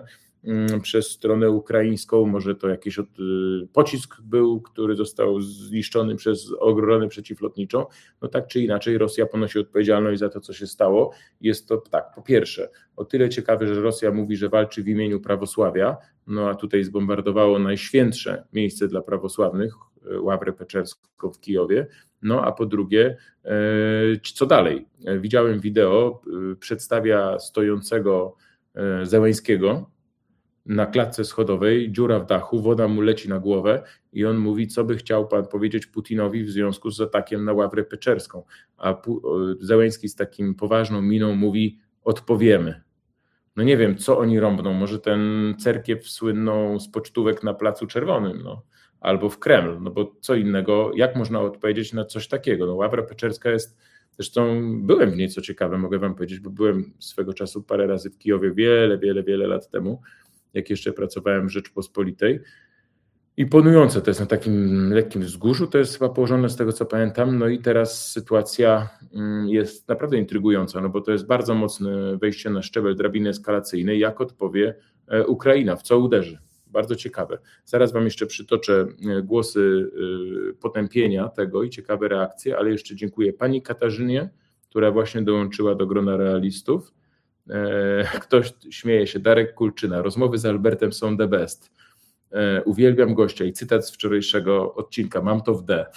stronę ukraińską, może to jakiś pocisk był, który został zniszczony przez obronę przeciwlotniczą. Tak czy inaczej Rosja ponosi odpowiedzialność za to, co się stało. Jest to tak, po pierwsze, o tyle ciekawe, że Rosja mówi, że walczy w imieniu prawosławia, a tutaj zbombardowało najświętsze miejsce dla prawosławnych, Ławrę Pieczerską w Kijowie. A po drugie, co dalej? Widziałem wideo, przedstawia stojącego Zełenskiego na klatce schodowej, dziura w dachu, woda mu leci na głowę i on mówi, co by chciał pan powiedzieć Putinowi w związku z atakiem na Ławrę Pieczerską. A Zełenski z takim poważną miną mówi, odpowiemy. Nie wiem, co oni rąbną, może ten cerkiew słynną z pocztówek na Placu Czerwonym, albo w Kreml, bo co innego, jak można odpowiedzieć na coś takiego? Ławra Pieczerska jest, zresztą byłem w niej, co ciekawe, mogę wam powiedzieć, bo byłem swego czasu parę razy w Kijowie, wiele lat temu, jak jeszcze pracowałem w Rzeczpospolitej. Imponujące to jest na takim lekkim wzgórzu, to jest chyba położone z tego, co pamiętam, i teraz sytuacja jest naprawdę intrygująca, bo to jest bardzo mocne wejście na szczebel drabiny eskalacyjnej, jak odpowie Ukraina, w co uderzy. Bardzo ciekawe. Zaraz wam jeszcze przytoczę głosy potępienia tego i ciekawe reakcje, ale jeszcze dziękuję pani Katarzynie, która właśnie dołączyła do grona realistów. Ktoś śmieje się, Darek Kulczyna, rozmowy z Albertem są the best. Uwielbiam gościa i cytat z wczorajszego odcinka, mam to w D.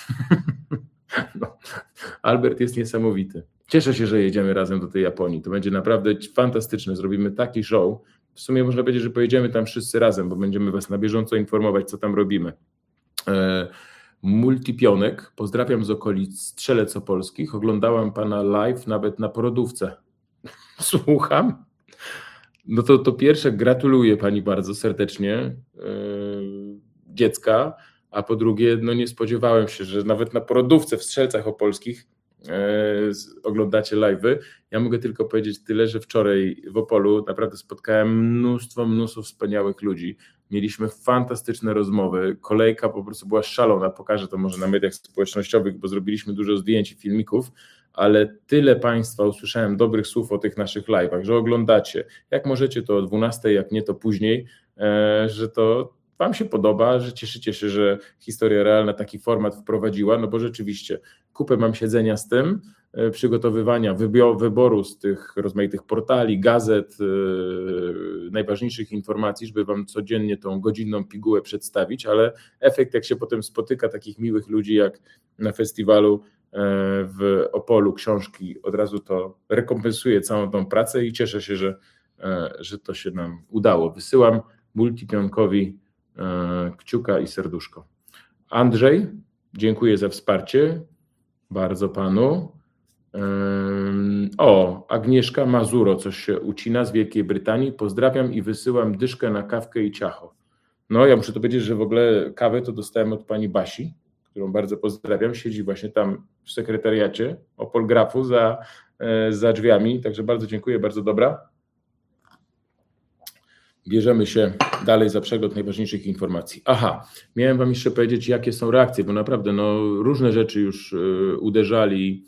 Albert jest niesamowity. Cieszę się, że jedziemy razem do tej Japonii. To będzie naprawdę fantastyczne. Zrobimy taki show. W sumie można powiedzieć, że pojedziemy tam wszyscy razem, bo będziemy was na bieżąco informować, co tam robimy. Multipionek, pozdrawiam z okolic Strzelec Opolskich. Oglądałam pana live nawet na porodówce. Słucham? To pierwsze gratuluję pani bardzo serdecznie dziecka, a po drugie, nie spodziewałem się, że nawet na porodówce w Strzelcach Opolskich oglądacie live'y. Ja mogę tylko powiedzieć tyle, że wczoraj w Opolu naprawdę spotkałem mnóstwo wspaniałych ludzi. Mieliśmy fantastyczne rozmowy, kolejka po prostu była szalona, pokażę to może na mediach społecznościowych, bo zrobiliśmy dużo zdjęć i filmików, ale tyle Państwa usłyszałem dobrych słów o tych naszych live'ach, że oglądacie, jak możecie to o 12, jak nie to później, że to Wam się podoba, że cieszycie się, że Historia Realna taki format wprowadziła, no bo rzeczywiście kupę mam siedzenia z tym, przygotowywania, wyboru z tych rozmaitych portali, gazet, najważniejszych informacji, żeby Wam codziennie tą godzinną pigułę przedstawić, ale efekt, jak się potem spotyka takich miłych ludzi jak na festiwalu w Opolu książki, od razu to rekompensuje całą tą pracę i cieszę się, że to się nam udało. Wysyłam Multipionkowi kciuka i serduszko. Andrzej, dziękuję za wsparcie, bardzo panu. Agnieszka Mazuro, coś się ucina z Wielkiej Brytanii. Pozdrawiam i wysyłam dyszkę na kawkę i ciacho. No, ja muszę to powiedzieć, że w ogóle kawę to dostałem od pani Basi, którą bardzo pozdrawiam. Siedzi właśnie tam w sekretariacie Opol Grafu za drzwiami, także bardzo dziękuję, bardzo dobra. Bierzemy się dalej za przegląd najważniejszych informacji. Miałem Wam jeszcze powiedzieć, jakie są reakcje, bo naprawdę różne rzeczy już uderzali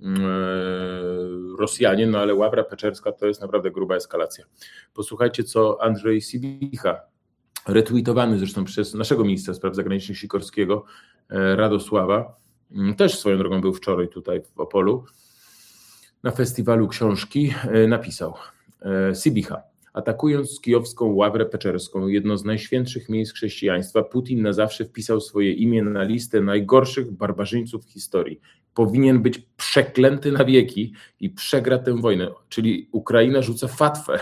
Rosjanie, ale Ławra Peczerska to jest naprawdę gruba eskalacja. Posłuchajcie, co Andrzej Sibicha, retweetowany zresztą przez naszego ministra spraw zagranicznych Sikorskiego, Radosława, też swoją drogą był wczoraj tutaj w Opolu, na festiwalu książki, napisał Sibicha. Atakując kijowską Ławrę Peczerską, jedno z najświętszych miejsc chrześcijaństwa, Putin na zawsze wpisał swoje imię na listę najgorszych barbarzyńców w historii. Powinien być przeklęty na wieki i przegra tę wojnę. Czyli Ukraina rzuca fatwę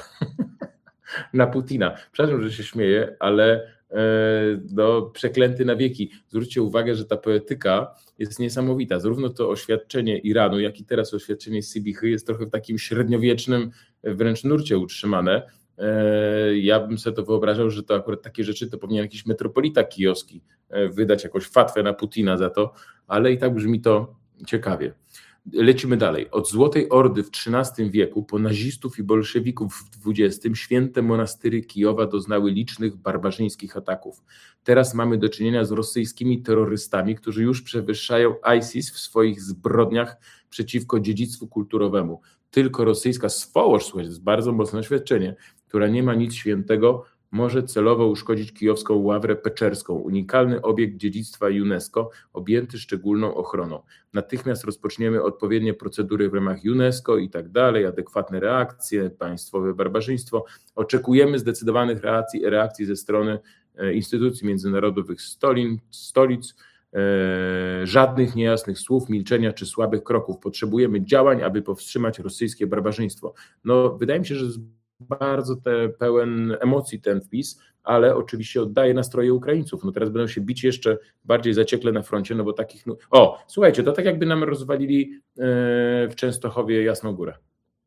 na Putina. Przepraszam, że się śmieję, ale przeklęty na wieki. Zwróćcie uwagę, że ta poetyka jest niesamowita. Zarówno to oświadczenie Iranu, jak i teraz oświadczenie Sibichy jest trochę w takim średniowiecznym wręcz nurcie utrzymane. Ja bym sobie to wyobrażał, że to akurat takie rzeczy to powinien jakiś metropolita kijowski wydać jakąś fatwę na Putina za to, ale i tak brzmi to ciekawie. Lecimy dalej. Od Złotej Ordy w XIII wieku po nazistów i bolszewików w XX święte monastyry Kijowa doznały licznych barbarzyńskich ataków. Teraz mamy do czynienia z rosyjskimi terrorystami, którzy już przewyższają ISIS w swoich zbrodniach przeciwko dziedzictwu kulturowemu. Tylko rosyjska swołość, słuchajcie, to jest bardzo mocne oświadczenie, która nie ma nic świętego, może celowo uszkodzić kijowską Ławrę Peczerską, unikalny obiekt dziedzictwa UNESCO, objęty szczególną ochroną. Natychmiast rozpoczniemy odpowiednie procedury w ramach UNESCO i tak dalej, adekwatne reakcje, państwowe barbarzyństwo. Oczekujemy zdecydowanych reakcji ze strony instytucji międzynarodowych stolic, żadnych niejasnych słów, milczenia czy słabych kroków. Potrzebujemy działań, aby powstrzymać rosyjskie barbarzyństwo. Wydaje mi się, że bardzo pełen emocji ten wpis, ale oczywiście oddaje nastroje Ukraińców. Teraz będą się bić jeszcze bardziej zaciekle na froncie, bo takich... słuchajcie, to tak jakby nam rozwalili w Częstochowie Jasną Górę.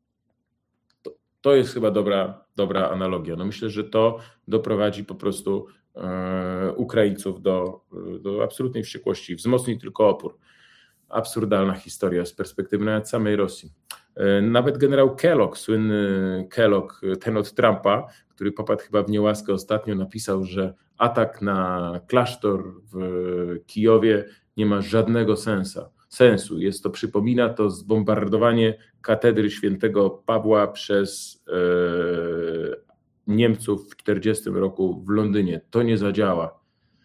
To jest chyba dobra analogia. Myślę, że to doprowadzi po prostu Ukraińców do absolutnej wściekłości, wzmocni tylko opór. Absurdalna historia z perspektywy nawet samej Rosji. Nawet generał Kellogg, słynny Kellogg, ten od Trumpa, który popadł chyba w niełaskę ostatnio, napisał, że atak na klasztor w Kijowie nie ma żadnego sensu. Przypomina to zbombardowanie katedry świętego Pawła przez Niemców w 1940 roku w Londynie. To nie zadziała.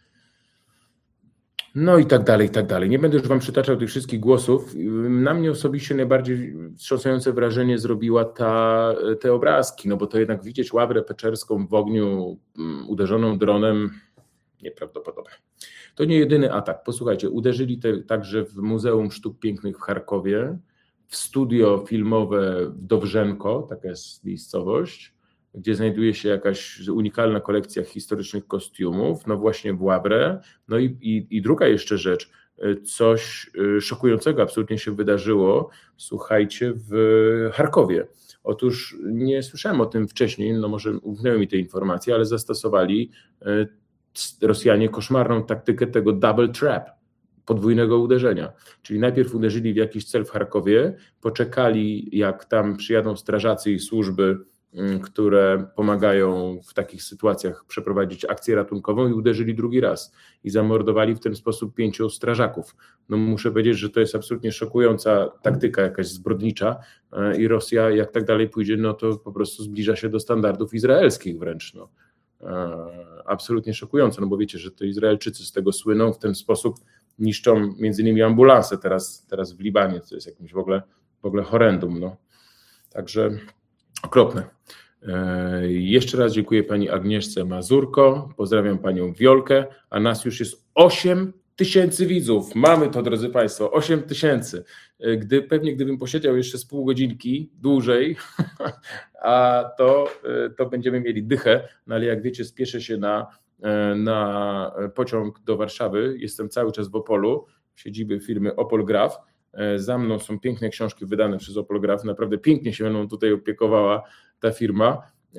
I tak dalej, i tak dalej. Nie będę już Wam przytaczał tych wszystkich głosów. Na mnie osobiście najbardziej wstrząsające wrażenie zrobiła te obrazki, bo to jednak widzieć Ławrę Peczerską w ogniu uderzoną dronem nieprawdopodobne. To nie jedyny atak. Posłuchajcie, uderzyli także w Muzeum Sztuk Pięknych w Charkowie, w studio filmowe w Dowrzenko, taka jest miejscowość, gdzie znajduje się jakaś unikalna kolekcja historycznych kostiumów, właśnie w Ławrę. I druga jeszcze rzecz, coś szokującego absolutnie się wydarzyło, słuchajcie, w Charkowie. Otóż nie słyszałem o tym wcześniej, może umknęły mi te informacje, ale zastosowali Rosjanie koszmarną taktykę tego double trap, podwójnego uderzenia. Czyli najpierw uderzyli w jakiś cel w Charkowie, poczekali, jak tam przyjadą strażacy i służby, które pomagają w takich sytuacjach przeprowadzić akcję ratunkową, i uderzyli drugi raz i zamordowali w ten sposób 5 strażaków. Muszę powiedzieć, że to jest absolutnie szokująca taktyka, jakaś zbrodnicza, i Rosja, jak tak dalej pójdzie, to po prostu zbliża się do standardów izraelskich wręcz. absolutnie szokujące, no bo wiecie, że to Izraelczycy z tego słyną, w ten sposób niszczą między innymi ambulanse teraz w Libanie, co jest jakimś w ogóle horrendum. No. Także okropne. Jeszcze raz dziękuję pani Agnieszce Mazurko, pozdrawiam panią Wiolkę, a nas już jest 8 000 widzów. Mamy to, drodzy państwo, 8 000. Gdybym posiedział jeszcze z pół godzinki dłużej, a to będziemy mieli dychę, no ale jak wiecie, spieszę się na pociąg do Warszawy, jestem cały czas w Opolu, w siedzibie firmy Opol Graf. Za mną są piękne książki wydane przez Opol Graf, naprawdę pięknie się mną tutaj opiekowała ta firma.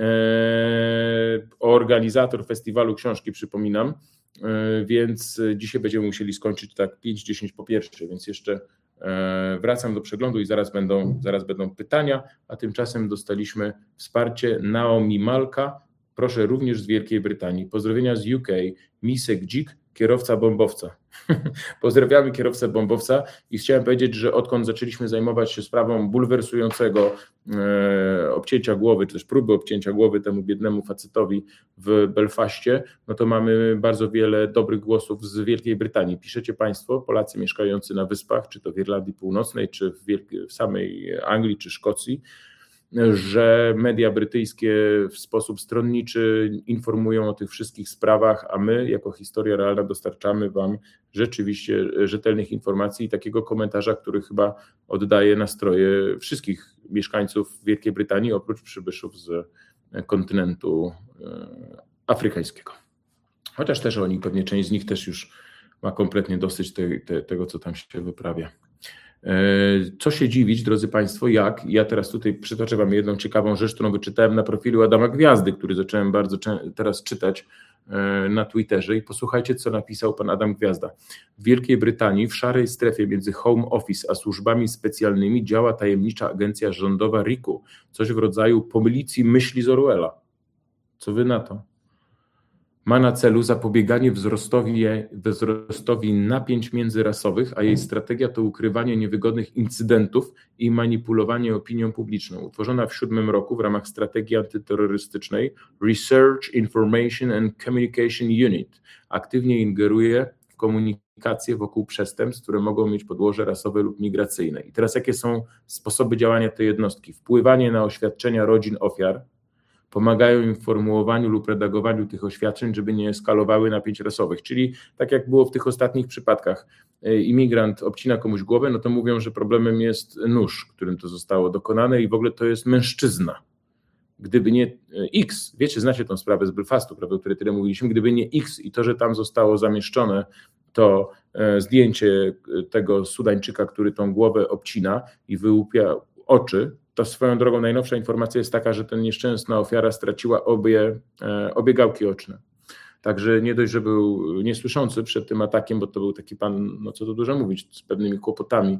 Organizator festiwalu książki, przypominam, więc dzisiaj będziemy musieli skończyć tak 5-10 po pierwsze, więc jeszcze wracam do przeglądu i zaraz będą pytania, a tymczasem dostaliśmy wsparcie Naomi Malka, proszę również z Wielkiej Brytanii. Pozdrowienia z UK, Misek Dzik, kierowca bombowca. Pozdrawiamy kierowcę bombowca i chciałem powiedzieć, że odkąd zaczęliśmy zajmować się sprawą bulwersującego obcięcia głowy, czy też próby obcięcia głowy temu biednemu facetowi w Belfaście, no to mamy bardzo wiele dobrych głosów z Wielkiej Brytanii. Piszecie państwo, Polacy mieszkający na wyspach, czy to w Irlandii Północnej, czy w samej Anglii, czy Szkocji, że media brytyjskie w sposób stronniczy informują o tych wszystkich sprawach, a my jako Historia Realna dostarczamy wam rzeczywiście rzetelnych informacji i takiego komentarza, który chyba oddaje nastroje wszystkich mieszkańców Wielkiej Brytanii, oprócz przybyszów z kontynentu afrykańskiego. Chociaż też oni, pewnie część z nich też już ma kompletnie dosyć tego, co tam się wyprawia. Co się dziwić, drodzy państwo, jak ja teraz tutaj przytoczę wam jedną ciekawą rzecz, którą wyczytałem na profilu Adama Gwiazdy, który zacząłem bardzo teraz czytać na Twitterze i posłuchajcie, co napisał pan Adam Gwiazda. W Wielkiej Brytanii w szarej strefie między Home Office a służbami specjalnymi działa tajemnicza agencja rządowa RIK-u, coś w rodzaju policji myśli z Co wy na to? Ma na celu zapobieganie wzrostowi napięć międzyrasowych, a jej strategia to ukrywanie niewygodnych incydentów i manipulowanie opinią publiczną. Utworzona w 7 roku w ramach strategii antyterrorystycznej Research, Information and Communication Unit aktywnie ingeruje w komunikację wokół przestępstw, które mogą mieć podłoże rasowe lub migracyjne. I teraz jakie są sposoby działania tej jednostki? Wpływanie na oświadczenia rodzin ofiar, pomagają im w formułowaniu lub redagowaniu tych oświadczeń, żeby nie eskalowały napięć rasowych. Czyli tak jak było w tych ostatnich przypadkach, imigrant obcina komuś głowę, no to mówią, że problemem jest nóż, którym to zostało dokonane i w ogóle to jest mężczyzna. Gdyby nie X, wiecie, znacie tą sprawę z Belfastu, prawda, o której tyle mówiliśmy, gdyby nie X i to, że tam zostało zamieszczone to zdjęcie tego Sudańczyka, który tą głowę obcina i wyłupia oczy, to swoją drogą najnowsza informacja jest taka, że ten nieszczęsna ofiara straciła obie gałki oczne. Także nie dość, że był niesłyszący przed tym atakiem, bo to był taki pan, no co tu dużo mówić, z pewnymi kłopotami,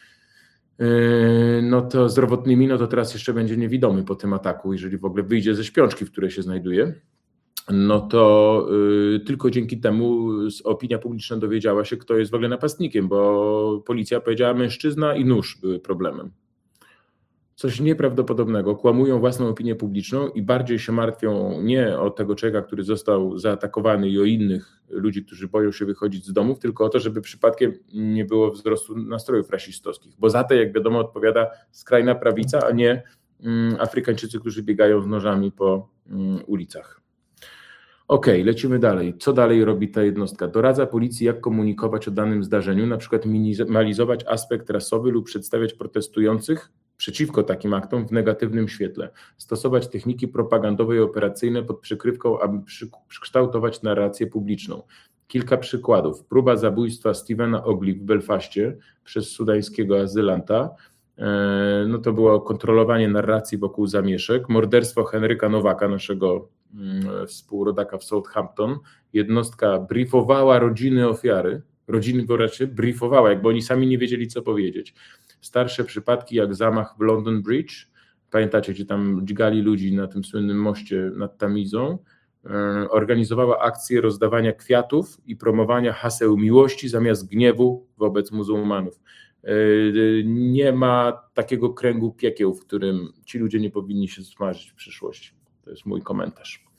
no to zdrowotnymi, no to teraz jeszcze będzie niewidomy po tym ataku, jeżeli w ogóle wyjdzie ze śpiączki, w której się znajduje. No to tylko dzięki temu opinia publiczna dowiedziała się, kto jest w ogóle napastnikiem, bo policja powiedziała, mężczyzna i nóż były problemem. Coś nieprawdopodobnego, kłamują własną opinię publiczną i bardziej się martwią nie o tego człowieka, który został zaatakowany i o innych ludzi, którzy boją się wychodzić z domów, tylko o to, żeby przypadkiem nie było wzrostu nastrojów rasistowskich, bo za to, jak wiadomo, odpowiada skrajna prawica, a nie Afrykańczycy, którzy biegają z nożami po ulicach. Okej, lecimy dalej. Co dalej robi ta jednostka? Doradza policji, jak komunikować o danym zdarzeniu, na przykład minimalizować aspekt rasowy lub przedstawiać protestujących przeciwko takim aktom w negatywnym świetle, stosować techniki propagandowe i operacyjne pod przykrywką, aby przekształtować narrację publiczną. Kilka przykładów. Próba zabójstwa Stevena Ogli w Belfaście przez sudańskiego azylanta. No to było kontrolowanie narracji wokół zamieszek. Morderstwo Henryka Nowaka, naszego współrodaka w Southampton. Jednostka briefowała rodziny ofiary. Rodziny go raczej briefowała, jakby oni sami nie wiedzieli, co powiedzieć. Starsze przypadki jak zamach w London Bridge, pamiętacie, gdzie tam dźgali ludzi na tym słynnym moście nad Tamizą, organizowała akcję rozdawania kwiatów i promowania haseł miłości zamiast gniewu wobec muzułmanów. Nie ma takiego kręgu piekieł, w którym ci ludzie nie powinni się smażyć w przyszłości. To jest mój komentarz.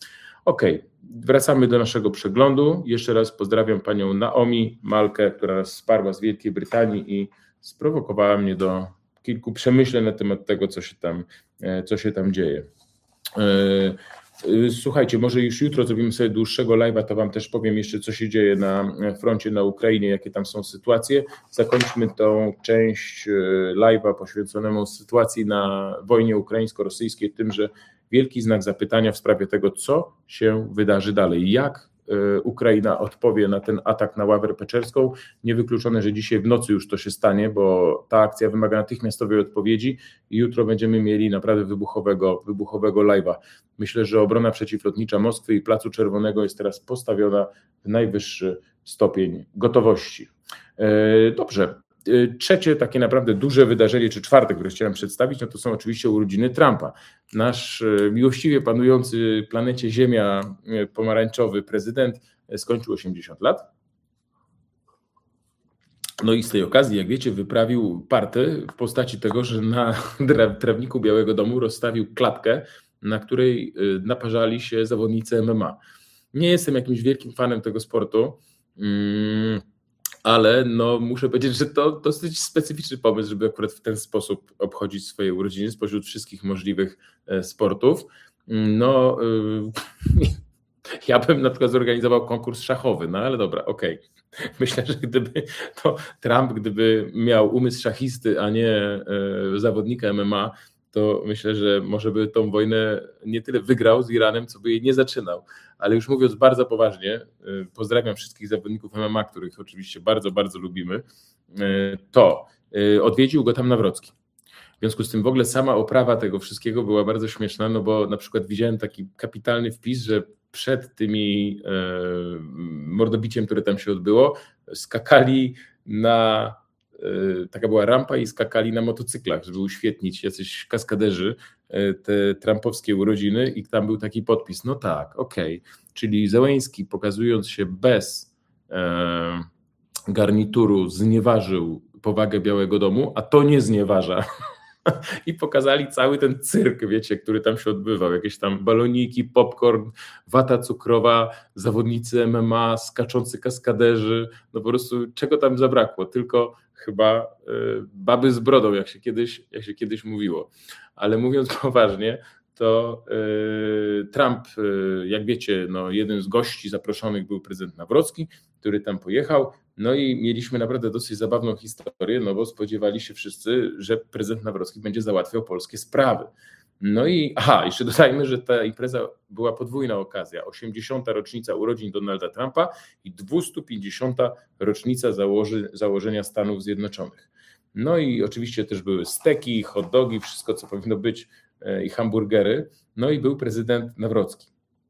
Okej, wracamy do naszego przeglądu. Jeszcze raz pozdrawiam panią Naomi Malkę, która nas wsparła z Wielkiej Brytanii i sprowokowała mnie do kilku przemyśleń na temat tego, co się tam dzieje. Słuchajcie, może już jutro zrobimy sobie dłuższego live'a, to wam też powiem jeszcze, co się dzieje na froncie na Ukrainie, jakie tam są sytuacje. Zakończmy tą część live'a poświęconemu sytuacji na wojnie ukraińsko-rosyjskiej tym, że wielki znak zapytania w sprawie tego, co się wydarzy dalej, jak Ukraina odpowie na ten atak na Ławę Peczerską. Niewykluczone, że dzisiaj w nocy już to się stanie, bo ta akcja wymaga natychmiastowej odpowiedzi i jutro będziemy mieli naprawdę wybuchowego live'a. Myślę, że obrona przeciwlotnicza Moskwy i Placu Czerwonego jest teraz postawiona w najwyższy stopień gotowości. Dobrze. Trzecie takie naprawdę duże wydarzenie, czy czwarte, które chciałem przedstawić, no to są oczywiście urodziny Trumpa. Nasz miłościwie panujący planecie Ziemia pomarańczowy prezydent skończył 80 lat. No i z tej okazji, jak wiecie, wyprawił party w postaci tego, że na trawniku Białego Domu rozstawił klatkę, na której naparzali się zawodnicy MMA. Nie jestem jakimś wielkim fanem tego sportu, ale no muszę powiedzieć, że to dosyć specyficzny pomysł, żeby akurat w ten sposób obchodzić swoje urodziny spośród wszystkich możliwych sportów. No ja bym na przykład zorganizował konkurs szachowy, no ale dobra, okej. Myślę, że gdyby to Trump, gdyby miał umysł szachisty, a nie zawodnika MMA, to myślę, że może by tą wojnę nie tyle wygrał z Iranem, co by jej nie zaczynał. Ale już mówiąc bardzo poważnie, pozdrawiam wszystkich zawodników MMA, których oczywiście bardzo, bardzo lubimy, to odwiedził go tam Nawrocki. W związku z tym w ogóle sama oprawa tego wszystkiego była bardzo śmieszna, no bo na przykład widziałem taki kapitalny wpis, że przed tymi mordobiciem, które tam się odbyło, skakali taka była rampa i skakali na motocyklach, żeby uświetnić jacyś kaskaderzy te trumpowskie urodziny i tam był taki podpis, no tak, okej, czyli Zełenski pokazując się bez garnituru znieważył powagę Białego Domu, a to nie znieważa. I pokazali cały ten cyrk, wiecie, który tam się odbywał, jakieś tam baloniki, popcorn, wata cukrowa, zawodnicy MMA, skaczący kaskaderzy, no po prostu czego tam zabrakło, tylko chyba baby z brodą, jak się kiedyś mówiło. Ale mówiąc poważnie, to Trump, jak wiecie, no jeden z gości zaproszonych był prezydent Nawrocki, który tam pojechał, no i mieliśmy naprawdę dosyć zabawną historię, no bo spodziewali się wszyscy, że prezydent Nawrocki będzie załatwiał polskie sprawy. No i jeszcze dodajmy, że ta impreza była podwójna okazja, 80. rocznica urodzin Donalda Trumpa i 250. rocznica założenia Stanów Zjednoczonych. No i oczywiście też były steki, hot dogi, wszystko co powinno być i hamburgery, no i był prezydent Nawrocki.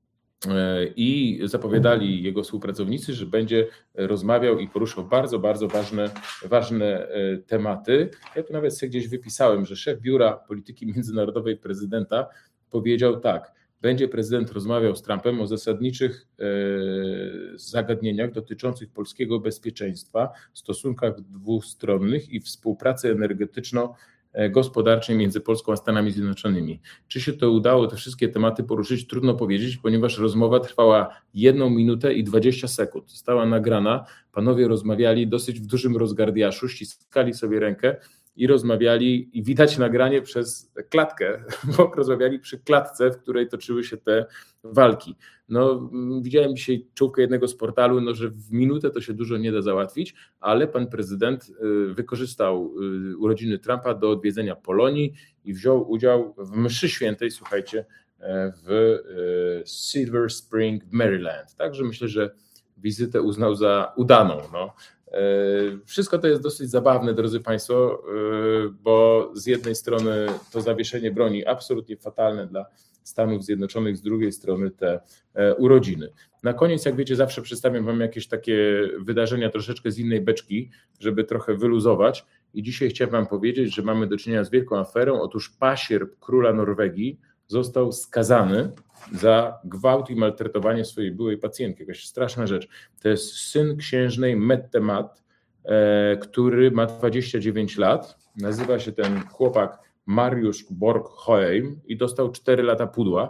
I zapowiadali jego współpracownicy, że będzie rozmawiał i poruszał bardzo, bardzo ważne tematy. Ja tu nawet sobie gdzieś wypisałem, że szef Biura Polityki Międzynarodowej prezydenta powiedział tak, będzie prezydent rozmawiał z Trumpem o zasadniczych zagadnieniach dotyczących polskiego bezpieczeństwa, stosunkach dwustronnych i współpracy energetyczno-gospodarczej między Polską a Stanami Zjednoczonymi. Czy się to udało, te wszystkie tematy poruszyć? Trudno powiedzieć, ponieważ rozmowa trwała 1 minutę i 20 sekund. Została nagrana, panowie rozmawiali dosyć w dużym rozgardiaszu, ściskali sobie rękę i rozmawiali i widać nagranie przez klatkę, bo rozmawiali przy klatce, w której toczyły się te walki. No, widziałem dzisiaj czołówkę jednego z portalu, no, że w minutę to się dużo nie da załatwić, ale pan prezydent wykorzystał urodziny Trumpa do odwiedzenia Polonii i wziął udział w mszy świętej, słuchajcie, w Silver Spring w Maryland. Także myślę, że wizytę uznał za udaną. No. Wszystko to jest dosyć zabawne, drodzy Państwo, bo z jednej strony to zawieszenie broni absolutnie fatalne dla Stanów Zjednoczonych, z drugiej strony te urodziny. Na koniec, jak wiecie, zawsze przedstawiam Wam jakieś takie wydarzenia troszeczkę z innej beczki, żeby trochę wyluzować i dzisiaj chciałem Wam powiedzieć, że mamy do czynienia z wielką aferą. Otóż pasierb króla Norwegii został skazany za gwałt i maltretowanie swojej byłej pacjentki. Jakaś straszna rzecz. To jest syn księżnej Mette Matt, który ma 29 lat. Nazywa się ten chłopak Mariusz Borgheim i dostał 4 lata pudła.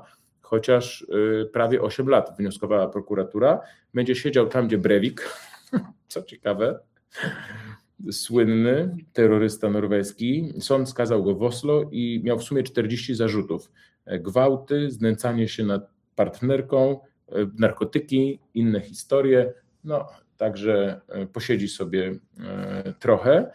chociaż prawie 8 lat wnioskowała prokuratura. Będzie siedział tam, gdzie Breivik, co ciekawe, słynny terrorysta norweski. Sąd skazał go w Oslo i miał w sumie 40 zarzutów. Gwałty, znęcanie się nad partnerką, narkotyki, inne historie. No, także posiedzi sobie trochę,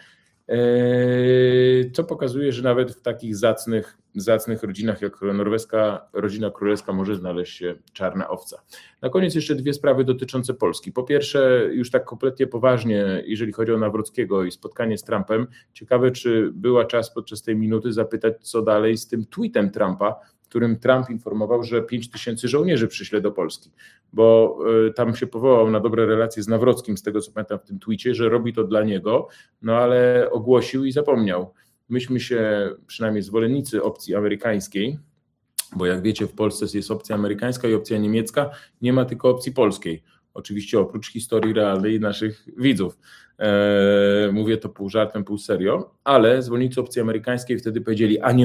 co pokazuje, że nawet w takich zacnych rodzinach jak norweska rodzina królewska może znaleźć się czarna owca. Na koniec jeszcze dwie sprawy dotyczące Polski. Po pierwsze, już tak kompletnie poważnie, jeżeli chodzi o Nawrockiego i spotkanie z Trumpem, ciekawe, czy była czas podczas tej minuty zapytać, co dalej z tym tweetem Trumpa, w którym Trump informował, że 5000 żołnierzy przyśle do Polski, bo tam się powołał na dobre relacje z Nawrockim, z tego co pamiętam w tym tweecie, że robi to dla niego, no ale ogłosił i zapomniał. Myśmy się, przynajmniej zwolennicy opcji amerykańskiej, bo jak wiecie, w Polsce jest opcja amerykańska i opcja niemiecka, nie ma tylko opcji polskiej. Oczywiście oprócz historii realnej naszych widzów. Mówię to pół żartem, pół serio, ale zwolennicy opcji amerykańskiej wtedy powiedzieli, a nie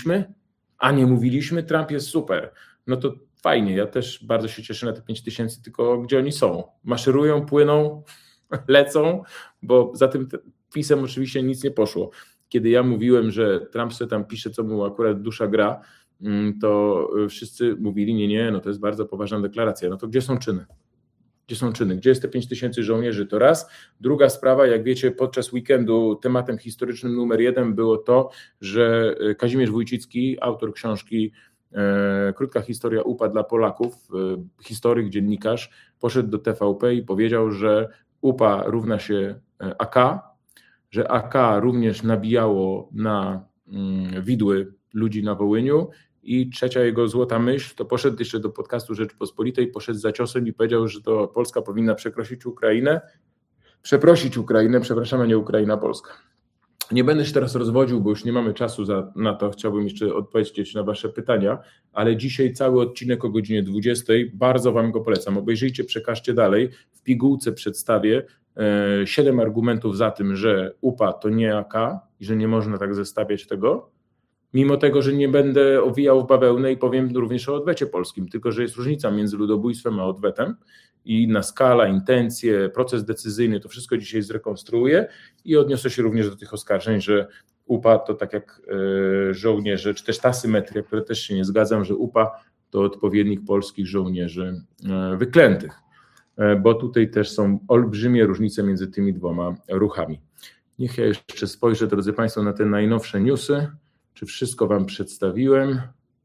mówiliśmy, Trump jest super. No to fajnie, ja też bardzo się cieszę na te 5000, tylko gdzie oni są? Maszerują, płyną, lecą, bo za tym pisem oczywiście nic nie poszło. Kiedy ja mówiłem, że Trump sobie tam pisze, co mu akurat dusza gra, to wszyscy mówili, nie, no to jest bardzo poważna deklaracja. No to gdzie są czyny? Gdzie jest te 5000 żołnierzy? To raz. Druga sprawa, jak wiecie, podczas weekendu tematem historycznym numer 1 było to, że Kazimierz Wójcicki, autor książki Krótka historia UPA dla Polaków, historyk, dziennikarz, poszedł do TVP i powiedział, że UPA równa się AK, że AK również nabijało na widły ludzi na Wołyniu i trzecia jego złota myśl, to poszedł jeszcze do podcastu Rzeczpospolitej, poszedł za ciosem i powiedział, że to Polska powinna przeprosić Ukrainę, przepraszam, a nie Ukraina, Polska. Nie będę się teraz rozwodził, bo już nie mamy czasu na to, chciałbym jeszcze odpowiedzieć na wasze pytania, ale dzisiaj cały odcinek o godzinie 20, bardzo wam go polecam, obejrzyjcie, przekażcie dalej, w pigułce przedstawię 7 argumentów za tym, że UPA to nie AK i że nie można tak zestawiać tego, mimo tego, że nie będę owijał w bawełnę i powiem również o odwecie polskim, tylko że jest różnica między ludobójstwem a odwetem i inna skala, intencje, proces decyzyjny, to wszystko dzisiaj zrekonstruuję i odniosę się również do tych oskarżeń, że UPA to tak jak żołnierze, czy też ta symetria, które też się nie zgadzam, że UPA to odpowiednik polskich żołnierzy wyklętych, bo tutaj też są olbrzymie różnice między tymi dwoma ruchami. Niech ja jeszcze spojrzę, drodzy Państwo, na te najnowsze newsy. Czy wszystko wam przedstawiłem?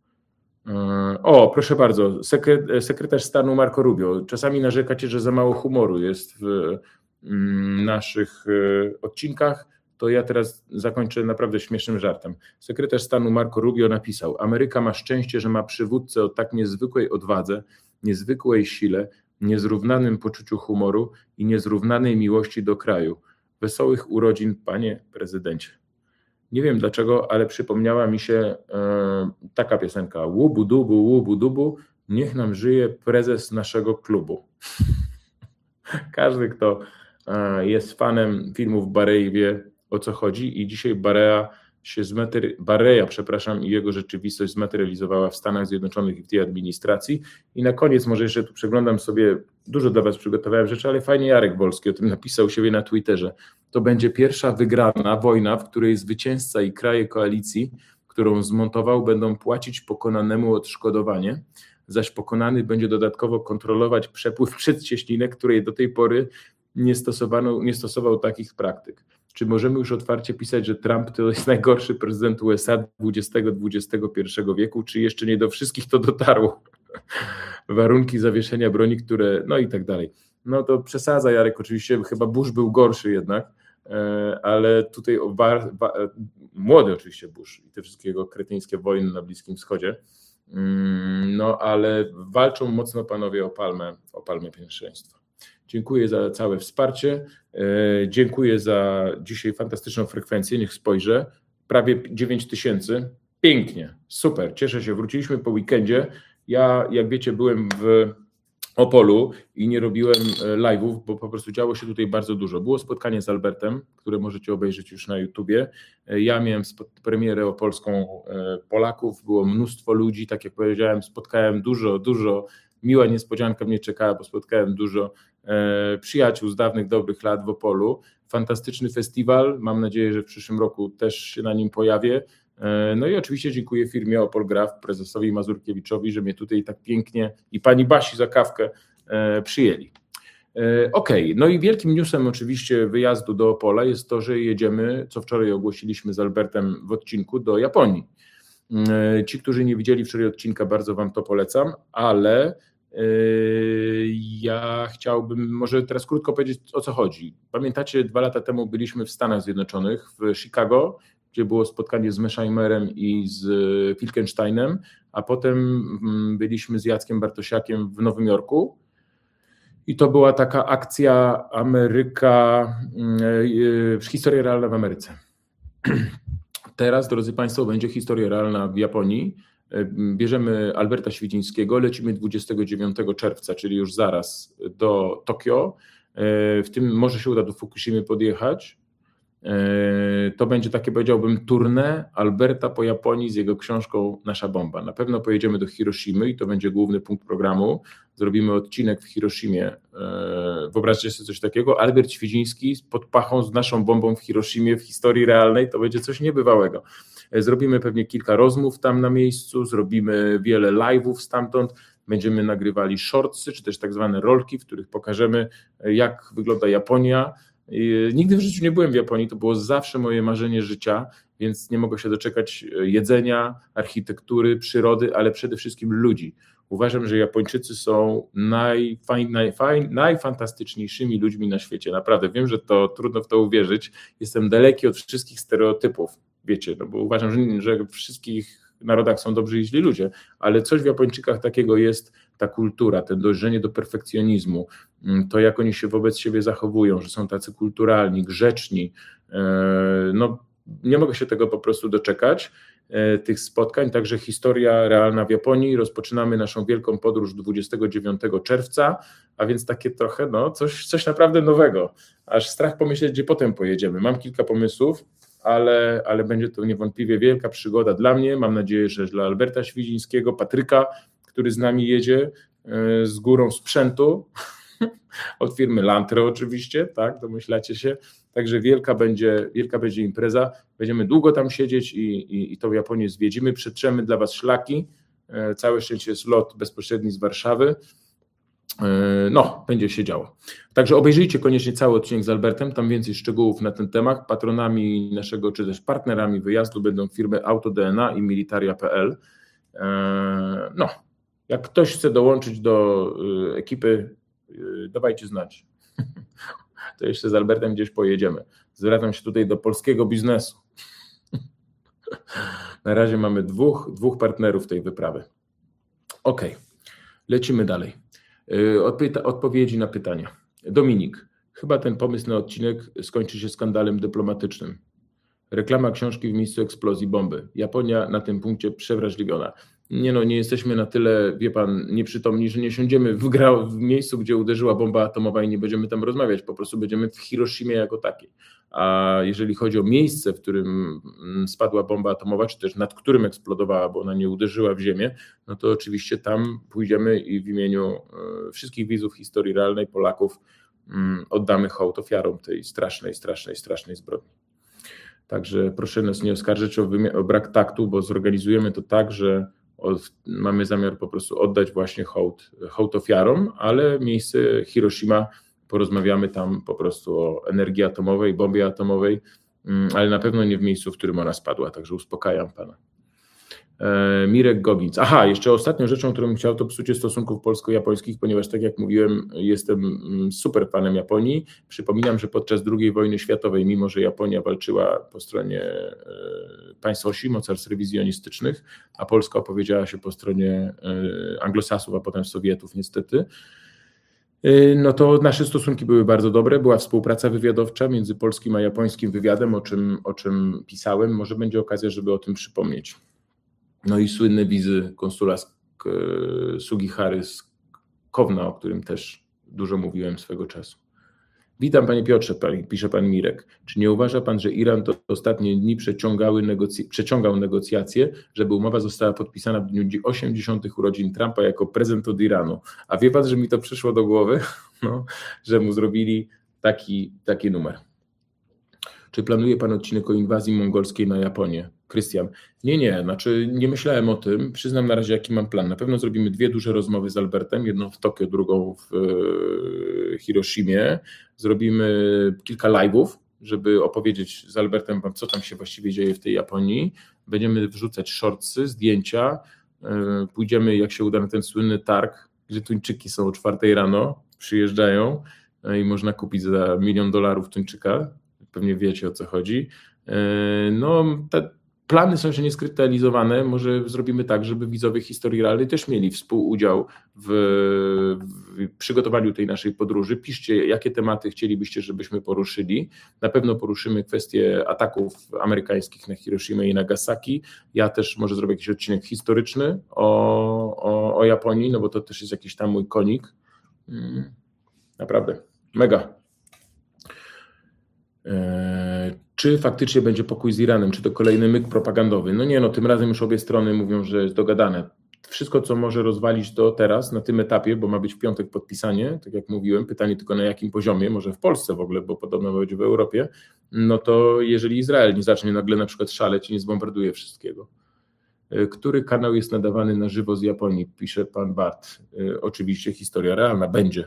O, proszę bardzo, sekretarz stanu Marco Rubio. Czasami narzekacie, że za mało humoru jest w naszych odcinkach, to ja teraz zakończę naprawdę śmiesznym żartem. Sekretarz stanu Marco Rubio napisał: Ameryka ma szczęście, że ma przywódcę o tak niezwykłej odwadze, niezwykłej sile, niezrównanym poczuciu humoru i niezrównanej miłości do kraju. Wesołych urodzin, panie prezydencie. Nie wiem dlaczego, ale przypomniała mi się taka piosenka: łubu dubu, niech nam żyje prezes naszego klubu. Każdy, kto jest fanem filmów Barei, wie, o co chodzi i dzisiaj Bareja i jego rzeczywistość zmaterializowała w Stanach Zjednoczonych i w tej administracji. I na koniec może jeszcze tu przeglądam sobie, dużo dla was przygotowałem rzeczy, ale fajnie Jarek Wolski o tym napisał u siebie na Twitterze. To będzie pierwsza wygrana wojna, w której zwycięzca i kraje koalicji, którą zmontował, będą płacić pokonanemu odszkodowanie, zaś pokonany będzie dodatkowo kontrolować przepływ przedcieśninek, której do tej pory nie stosował takich praktyk. Czy możemy już otwarcie pisać, że Trump to jest najgorszy prezydent USA XX wieku, czy jeszcze nie do wszystkich to dotarło? Warunki zawieszenia broni, które, no i tak dalej. No to przesadza Jarek, oczywiście chyba Bush był gorszy jednak, ale tutaj młody oczywiście Bush i te wszystkie jego kretyńskie wojny na Bliskim Wschodzie, no ale walczą mocno panowie o palmę pierwszeństwa. Dziękuję za całe wsparcie, dziękuję za dzisiaj fantastyczną frekwencję, niech spojrzę, prawie 9000, pięknie, super, cieszę się, wróciliśmy po weekendzie, ja jak wiecie byłem w Opolu i nie robiłem live'ów, bo po prostu działo się tutaj bardzo dużo. Było spotkanie z Albertem, które możecie obejrzeć już na YouTubie. Ja miałem premierę opolską Polaków, było mnóstwo ludzi, tak jak powiedziałem, spotkałem dużo, miła niespodzianka mnie czekała, bo spotkałem dużo przyjaciół z dawnych, dobrych lat w Opolu. Fantastyczny festiwal, mam nadzieję, że w przyszłym roku też się na nim pojawię. No i oczywiście dziękuję firmie Opol Graf, prezesowi Mazurkiewiczowi, że mnie tutaj tak pięknie i pani Basi za kawkę przyjęli. Okej, no i wielkim newsem oczywiście wyjazdu do Opola jest to, że jedziemy, co wczoraj ogłosiliśmy z Albertem w odcinku, do Japonii. Ci, którzy nie widzieli wczoraj odcinka, bardzo wam to polecam, ale ja chciałbym może teraz krótko powiedzieć, o co chodzi. Pamiętacie, 2 lata temu byliśmy w Stanach Zjednoczonych, w Chicago, gdzie było spotkanie z Mesheimerem i z Filkensteinem, a potem byliśmy z Jackiem Bartosiakiem w Nowym Jorku i to była taka akcja historia realna w Ameryce. Teraz, drodzy Państwo, będzie historia realna w Japonii. Bierzemy Alberta Świdzińskiego, lecimy 29 czerwca, czyli już zaraz do Tokio. W tym może się uda do Fukushimy podjechać. To będzie takie, powiedziałbym, tournée Alberta po Japonii z jego książką Nasza bomba. Na pewno pojedziemy do Hiroshimy i to będzie główny punkt programu. Zrobimy odcinek w Hiroshimie. Wyobraźcie sobie coś takiego. Albert Świdziński pod pachą z naszą bombą w Hiroshimie w historii realnej. To będzie coś niebywałego. Zrobimy pewnie kilka rozmów tam na miejscu, zrobimy wiele live'ów stamtąd. Będziemy nagrywali shortsy, czy też tak zwane rolki, w których pokażemy, jak wygląda Japonia. Nigdy w życiu nie byłem w Japonii, to było zawsze moje marzenie życia, więc nie mogę się doczekać jedzenia, architektury, przyrody, ale przede wszystkim ludzi. Uważam, że Japończycy są najfantastyczniejszymi ludźmi na świecie. Naprawdę, wiem, że to trudno w to uwierzyć. Jestem daleki od wszystkich stereotypów, wiecie, no bo uważam, że w wszystkich narodach są dobrzy i źli ludzie, ale coś w Japończykach takiego jest, ta kultura, to dążenie do perfekcjonizmu, to jak oni się wobec siebie zachowują, że są tacy kulturalni, grzeczni, no nie mogę się tego po prostu doczekać, tych spotkań, także historia realna w Japonii, rozpoczynamy naszą wielką podróż 29 czerwca, a więc takie trochę, no coś naprawdę nowego, aż strach pomyśleć, gdzie potem pojedziemy, mam kilka pomysłów, ale będzie to niewątpliwie wielka przygoda dla mnie, mam nadzieję, że dla Alberta Świdzińskiego, Patryka, który z nami jedzie z górą sprzętu, od firmy Lantro oczywiście, tak, domyślacie się, także wielka będzie impreza, będziemy długo tam siedzieć i tą Japonię zwiedzimy, przetrzemy dla was szlaki, całe szczęście jest lot bezpośredni z Warszawy, no, będzie się działo. Także obejrzyjcie koniecznie cały odcinek z Albertem, tam więcej szczegółów na ten temat. Patronami naszego, czy też partnerami wyjazdu będą firmy AutoDNA i Militaria.pl. No, jak ktoś chce dołączyć do ekipy, dawajcie znać. To jeszcze z Albertem gdzieś pojedziemy. Zwracam się tutaj do polskiego biznesu. Na razie mamy dwóch partnerów tej wyprawy. Okej, lecimy dalej. Odpowiedzi na pytania. Dominik, chyba ten pomysł na odcinek skończy się skandalem dyplomatycznym. Reklama książki w miejscu eksplozji bomby. Japonia na tym punkcie przewrażliwiona. Nie jesteśmy na tyle, wie pan, nieprzytomni, że nie siądziemy w miejscu, gdzie uderzyła bomba atomowa i nie będziemy tam rozmawiać, po prostu będziemy w Hiroshimie jako takiej. A jeżeli chodzi o miejsce, w którym spadła bomba atomowa, czy też nad którym eksplodowała, bo ona nie uderzyła w ziemię, no to oczywiście tam pójdziemy i w imieniu wszystkich widzów historii realnej, Polaków, oddamy hołd ofiarom tej strasznej zbrodni. Także proszę nas nie oskarżyć o brak taktu, bo zorganizujemy to tak, że mamy zamiar po prostu oddać właśnie hołd ofiarom, ale miejsce Hiroshima, porozmawiamy tam po prostu o energii atomowej, bombie atomowej, ale na pewno nie w miejscu, w którym ona spadła, także uspokajam pana. Mirek Gogic. Aha, jeszcze ostatnią rzeczą, którą bym chciał, to psucie stosunków polsko-japońskich, ponieważ tak jak mówiłem, jestem super fanem Japonii. Przypominam, że podczas II wojny światowej, mimo że Japonia walczyła po stronie państw osi, mocarstw rewizjonistycznych, a Polska opowiedziała się po stronie anglosasów, a potem Sowietów niestety, no to nasze stosunki były bardzo dobre, była współpraca wywiadowcza między polskim a japońskim wywiadem, o czym pisałem, może będzie okazja, żeby o tym przypomnieć. No i słynne wizy konsula Sugihary z Kowna, o którym też dużo mówiłem swego czasu. Witam panie Piotrze, pisze pan Mirek. Czy nie uważa pan, że Iran to ostatnie dni przeciągał negocjacje, żeby umowa została podpisana w dniu 80. urodzin Trumpa jako prezent od Iranu? A wie pan, że mi to przyszło do głowy, no, że mu zrobili taki numer. Czy planuje pan odcinek o inwazji mongolskiej na Japonię? Krystian. Nie, znaczy nie myślałem o tym. Przyznam na razie, jaki mam plan. Na pewno zrobimy 2 duże rozmowy z Albertem, jedną w Tokio, drugą w Hiroshimie. Zrobimy kilka live'ów, żeby opowiedzieć z Albertem, co tam się właściwie dzieje w tej Japonii. Będziemy wrzucać shortsy, zdjęcia. Pójdziemy, jak się uda, na ten słynny targ, gdzie tuńczyki są o 4 rano, przyjeżdżają i można kupić za $1 milion tuńczyka. Pewnie wiecie, o co chodzi. No, te plany są jeszcze nieskrystalizowane. Może zrobimy tak, żeby widzowie Historii Realnej też mieli współudział w przygotowaniu tej naszej podróży. Piszcie, jakie tematy chcielibyście, żebyśmy poruszyli. Na pewno poruszymy kwestię ataków amerykańskich na Hiroshimę i Nagasaki. Ja też może zrobię jakiś odcinek historyczny o Japonii, no bo to też jest jakiś tam mój konik. Naprawdę, mega. Czy faktycznie będzie pokój z Iranem, czy to kolejny myk propagandowy? No nie, tym razem już obie strony mówią, że jest dogadane. Wszystko, co może rozwalić to teraz, na tym etapie, bo ma być w piątek podpisanie, tak jak mówiłem, pytanie tylko na jakim poziomie, może w Polsce w ogóle, bo podobno będzie w Europie, no to jeżeli Izrael nie zacznie nagle na przykład szaleć i nie zbombarduje wszystkiego. Który kanał jest nadawany na żywo z Japonii, pisze pan Bart. Oczywiście Historia Realna będzie.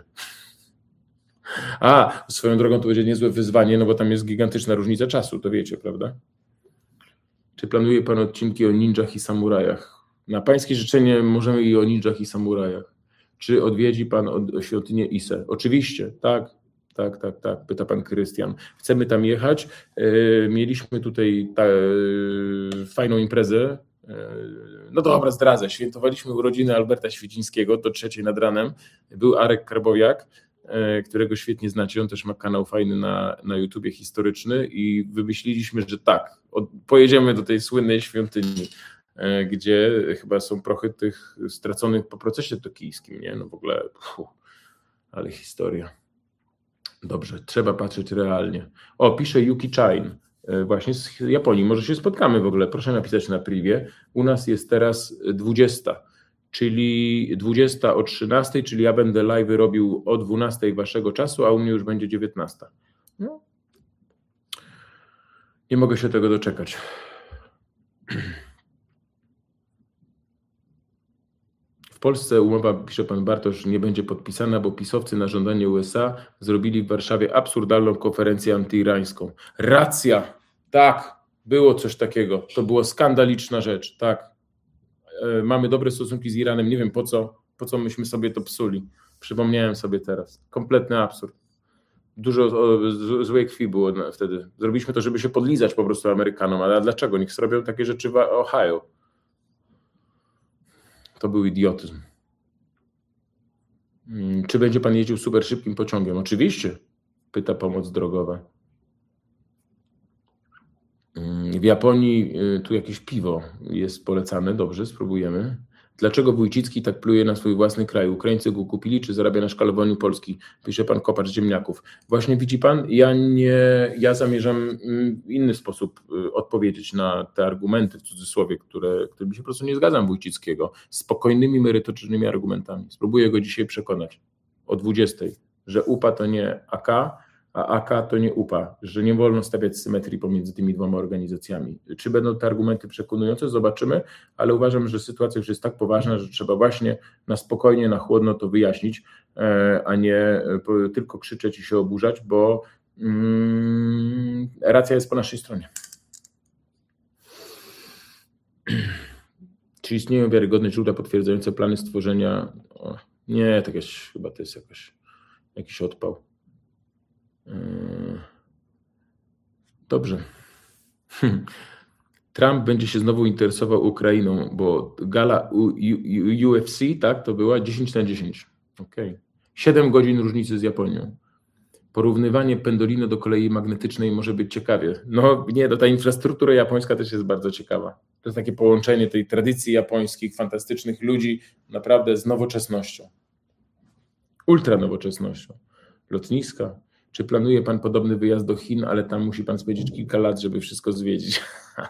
Swoją drogą to będzie niezłe wyzwanie, no bo tam jest gigantyczna różnica czasu, to wiecie, prawda? Czy planuje pan odcinki o ninjach i samurajach? Na pańskie życzenie możemy i o ninjach i samurajach. Czy odwiedzi pan świątynię Ise? Oczywiście, tak, pyta pan Krystian. Chcemy tam jechać. Mieliśmy tutaj fajną imprezę. No dobra, zdradzę. Świętowaliśmy urodziny Alberta Świecińskiego do 3 nad ranem. Był Arek Karbowiak, którego świetnie znacie, on też ma kanał fajny na YouTubie historyczny i wymyśliliśmy, że tak, pojedziemy do tej słynnej świątyni, gdzie chyba są prochy tych straconych po procesie tokijskim, nie? No w ogóle, ale historia. Dobrze, trzeba patrzeć realnie. Pisze Yuki Chain, właśnie z Japonii, może się spotkamy w ogóle, proszę napisać na privie, u nas jest teraz 20, czyli 20 o 13, czyli ja będę live robił o 12 waszego czasu, a u mnie już będzie 19. No. Nie mogę się tego doczekać. W Polsce umowa, pisze pan Bartosz, nie będzie podpisana, bo pisowcy na żądanie USA zrobili w Warszawie absurdalną konferencję antyirańską. Racja, tak, było coś takiego, to była skandaliczna rzecz, tak. Mamy dobre stosunki z Iranem, nie wiem po co myśmy sobie to psuli. Przypomniałem sobie teraz. Kompletny absurd. Dużo złej krwi było wtedy. Zrobiliśmy to, żeby się podlizać po prostu Amerykanom, ale dlaczego? Niech zrobią takie rzeczy w Ohio. To był idiotyzm. Czy będzie pan jeździł super szybkim pociągiem? Oczywiście, pyta pomoc drogowa. W Japonii tu jakieś piwo jest polecane, dobrze, spróbujemy. Dlaczego Wójcicki tak pluje na swój własny kraj? Ukraińcy go kupili, czy zarabia na szkalowaniu Polski? Pisze pan Kopacz Ziemniaków. Właśnie widzi pan, ja zamierzam w inny sposób odpowiedzieć na te argumenty, w cudzysłowie, którymi się po prostu nie zgadzam Wójcickiego, spokojnymi, merytorycznymi argumentami. Spróbuję go dzisiaj przekonać o 20, że UPA to nie AK, a AK to nie UPA, że nie wolno stawiać symetrii pomiędzy tymi dwoma organizacjami. Czy będą te argumenty przekonujące? Zobaczymy, ale uważam, że sytuacja już jest tak poważna, że trzeba właśnie na spokojnie, na chłodno to wyjaśnić, a nie tylko krzyczeć i się oburzać, bo racja jest po naszej stronie. Czy istnieją wiarygodne źródła potwierdzające plany stworzenia? Nie, tak jest, chyba to jest jakiś odpał. Dobrze. Trump będzie się znowu interesował Ukrainą, bo gala UFC, tak, to była 10/10. Okay. 7 godzin różnicy z Japonią. Porównywanie pendolino do kolei magnetycznej może być ciekawie. No nie, ta infrastruktura japońska też jest bardzo ciekawa. To jest takie połączenie tej tradycji japońskich, fantastycznych ludzi, naprawdę z nowoczesnością. ultranowoczesnością. Lotniska. Czy planuje pan podobny wyjazd do Chin, ale tam musi pan spędzić kilka lat, żeby wszystko zwiedzić?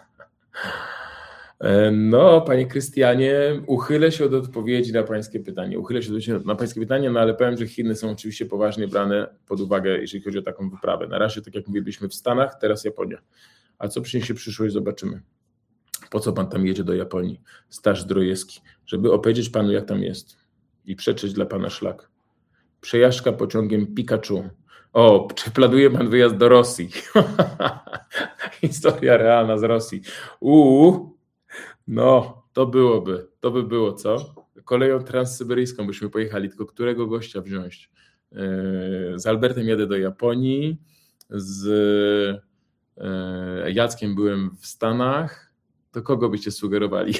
No, panie Krystianie, uchylę się od odpowiedzi na pańskie pytanie. No ale powiem, że Chiny są oczywiście poważnie brane pod uwagę, jeżeli chodzi o taką wyprawę. Na razie, tak jak mówię, byliśmy w Stanach, teraz Japonia. A co przyniesie przyszłość, zobaczymy. Po co pan tam jedzie do Japonii? Staż Zdrojewski, żeby opowiedzieć panu, jak tam jest i przeczyć dla pana szlak. Przejażdżka pociągiem Pikachu. O, czy planuje pan wyjazd do Rosji? Historia realna z Rosji. No, to by było, co? Koleją transsyberyjską byśmy pojechali, tylko którego gościa wziąć? Z Albertem jadę do Japonii, z Jackiem byłem w Stanach, to kogo byście sugerowali?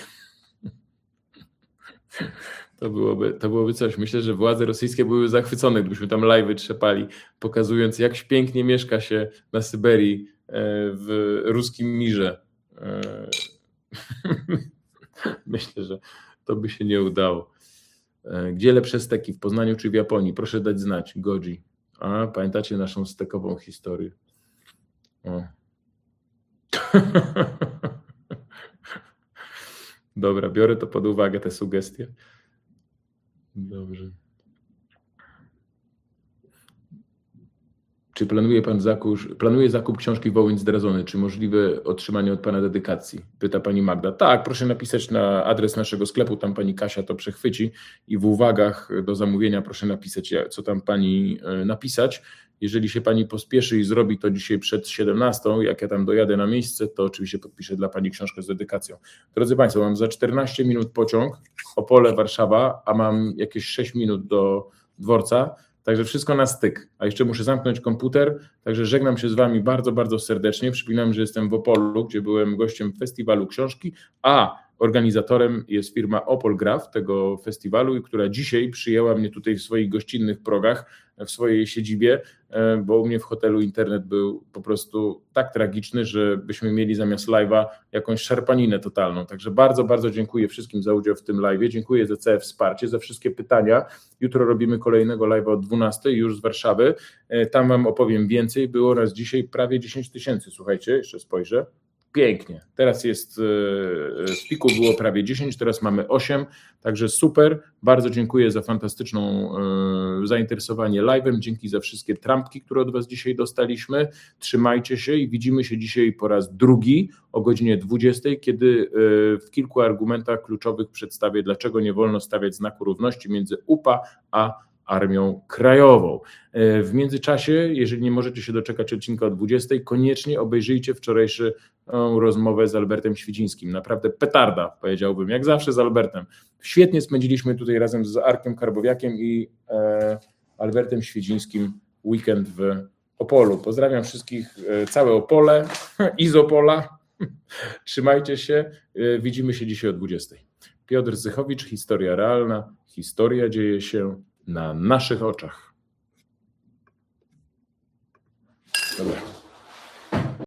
To byłoby coś. Myślę, że władze rosyjskie były zachwycone, gdybyśmy tam live'y trzepali, pokazując, jak pięknie mieszka się na Syberii w ruskim mirze. Myślę, że to by się nie udało. Gdzie lepsze steki? W Poznaniu czy w Japonii? Proszę dać znać. Goji. A, pamiętacie naszą stekową historię? O. Dobra, biorę to pod uwagę, te sugestie. Dobrze. Czy planuje zakup książki Wołyń zdradzony? Czy możliwe otrzymanie od pana dedykacji? Pyta pani Magda. Tak, proszę napisać na adres naszego sklepu, tam pani Kasia to przechwyci i w uwagach do zamówienia proszę napisać, co tam pani napisać. Jeżeli się pani pospieszy i zrobi to dzisiaj przed 17, jak ja tam dojadę na miejsce, to oczywiście podpiszę dla pani książkę z dedykacją. Drodzy państwo, mam za 14 minut pociąg Opole, Warszawa, a mam jakieś 6 minut do dworca. Także wszystko na styk, a jeszcze muszę zamknąć komputer, także żegnam się z wami bardzo, bardzo serdecznie. Przypominam, że jestem w Opolu, gdzie byłem gościem festiwalu książki, a organizatorem jest firma Opolgraf tego festiwalu, która dzisiaj przyjęła mnie tutaj w swoich gościnnych progach, w swojej siedzibie, bo u mnie w hotelu internet był po prostu tak tragiczny, że byśmy mieli zamiast live'a jakąś szarpaninę totalną. Także bardzo, bardzo dziękuję wszystkim za udział w tym live'ie. Dziękuję za całe wsparcie, za wszystkie pytania. Jutro robimy kolejnego live'a o 12 już z Warszawy. Tam wam opowiem więcej. Było nas dzisiaj prawie 10 000. Słuchajcie, jeszcze spojrzę. Pięknie. Teraz jest w piku było prawie 10, teraz mamy 8, także super. Bardzo dziękuję za fantastyczną zainteresowanie live'em. Dzięki za wszystkie trampki, które od was dzisiaj dostaliśmy. Trzymajcie się i widzimy się dzisiaj po raz drugi o godzinie 20, kiedy w kilku argumentach kluczowych przedstawię, dlaczego nie wolno stawiać znaku równości między UPA a Armią Krajową. W międzyczasie, jeżeli nie możecie się doczekać odcinka o 20, koniecznie obejrzyjcie wczorajszą rozmowę z Albertem Świdzińskim. Naprawdę petarda, powiedziałbym, jak zawsze z Albertem. Świetnie spędziliśmy tutaj razem z Arkiem Karbowiakiem i Albertem Świdzińskim weekend w Opolu. Pozdrawiam wszystkich, całe Opole i z Opola. Trzymajcie się, widzimy się dzisiaj o 20. Piotr Zychowicz, historia realna, historia dzieje się na naszych oczach.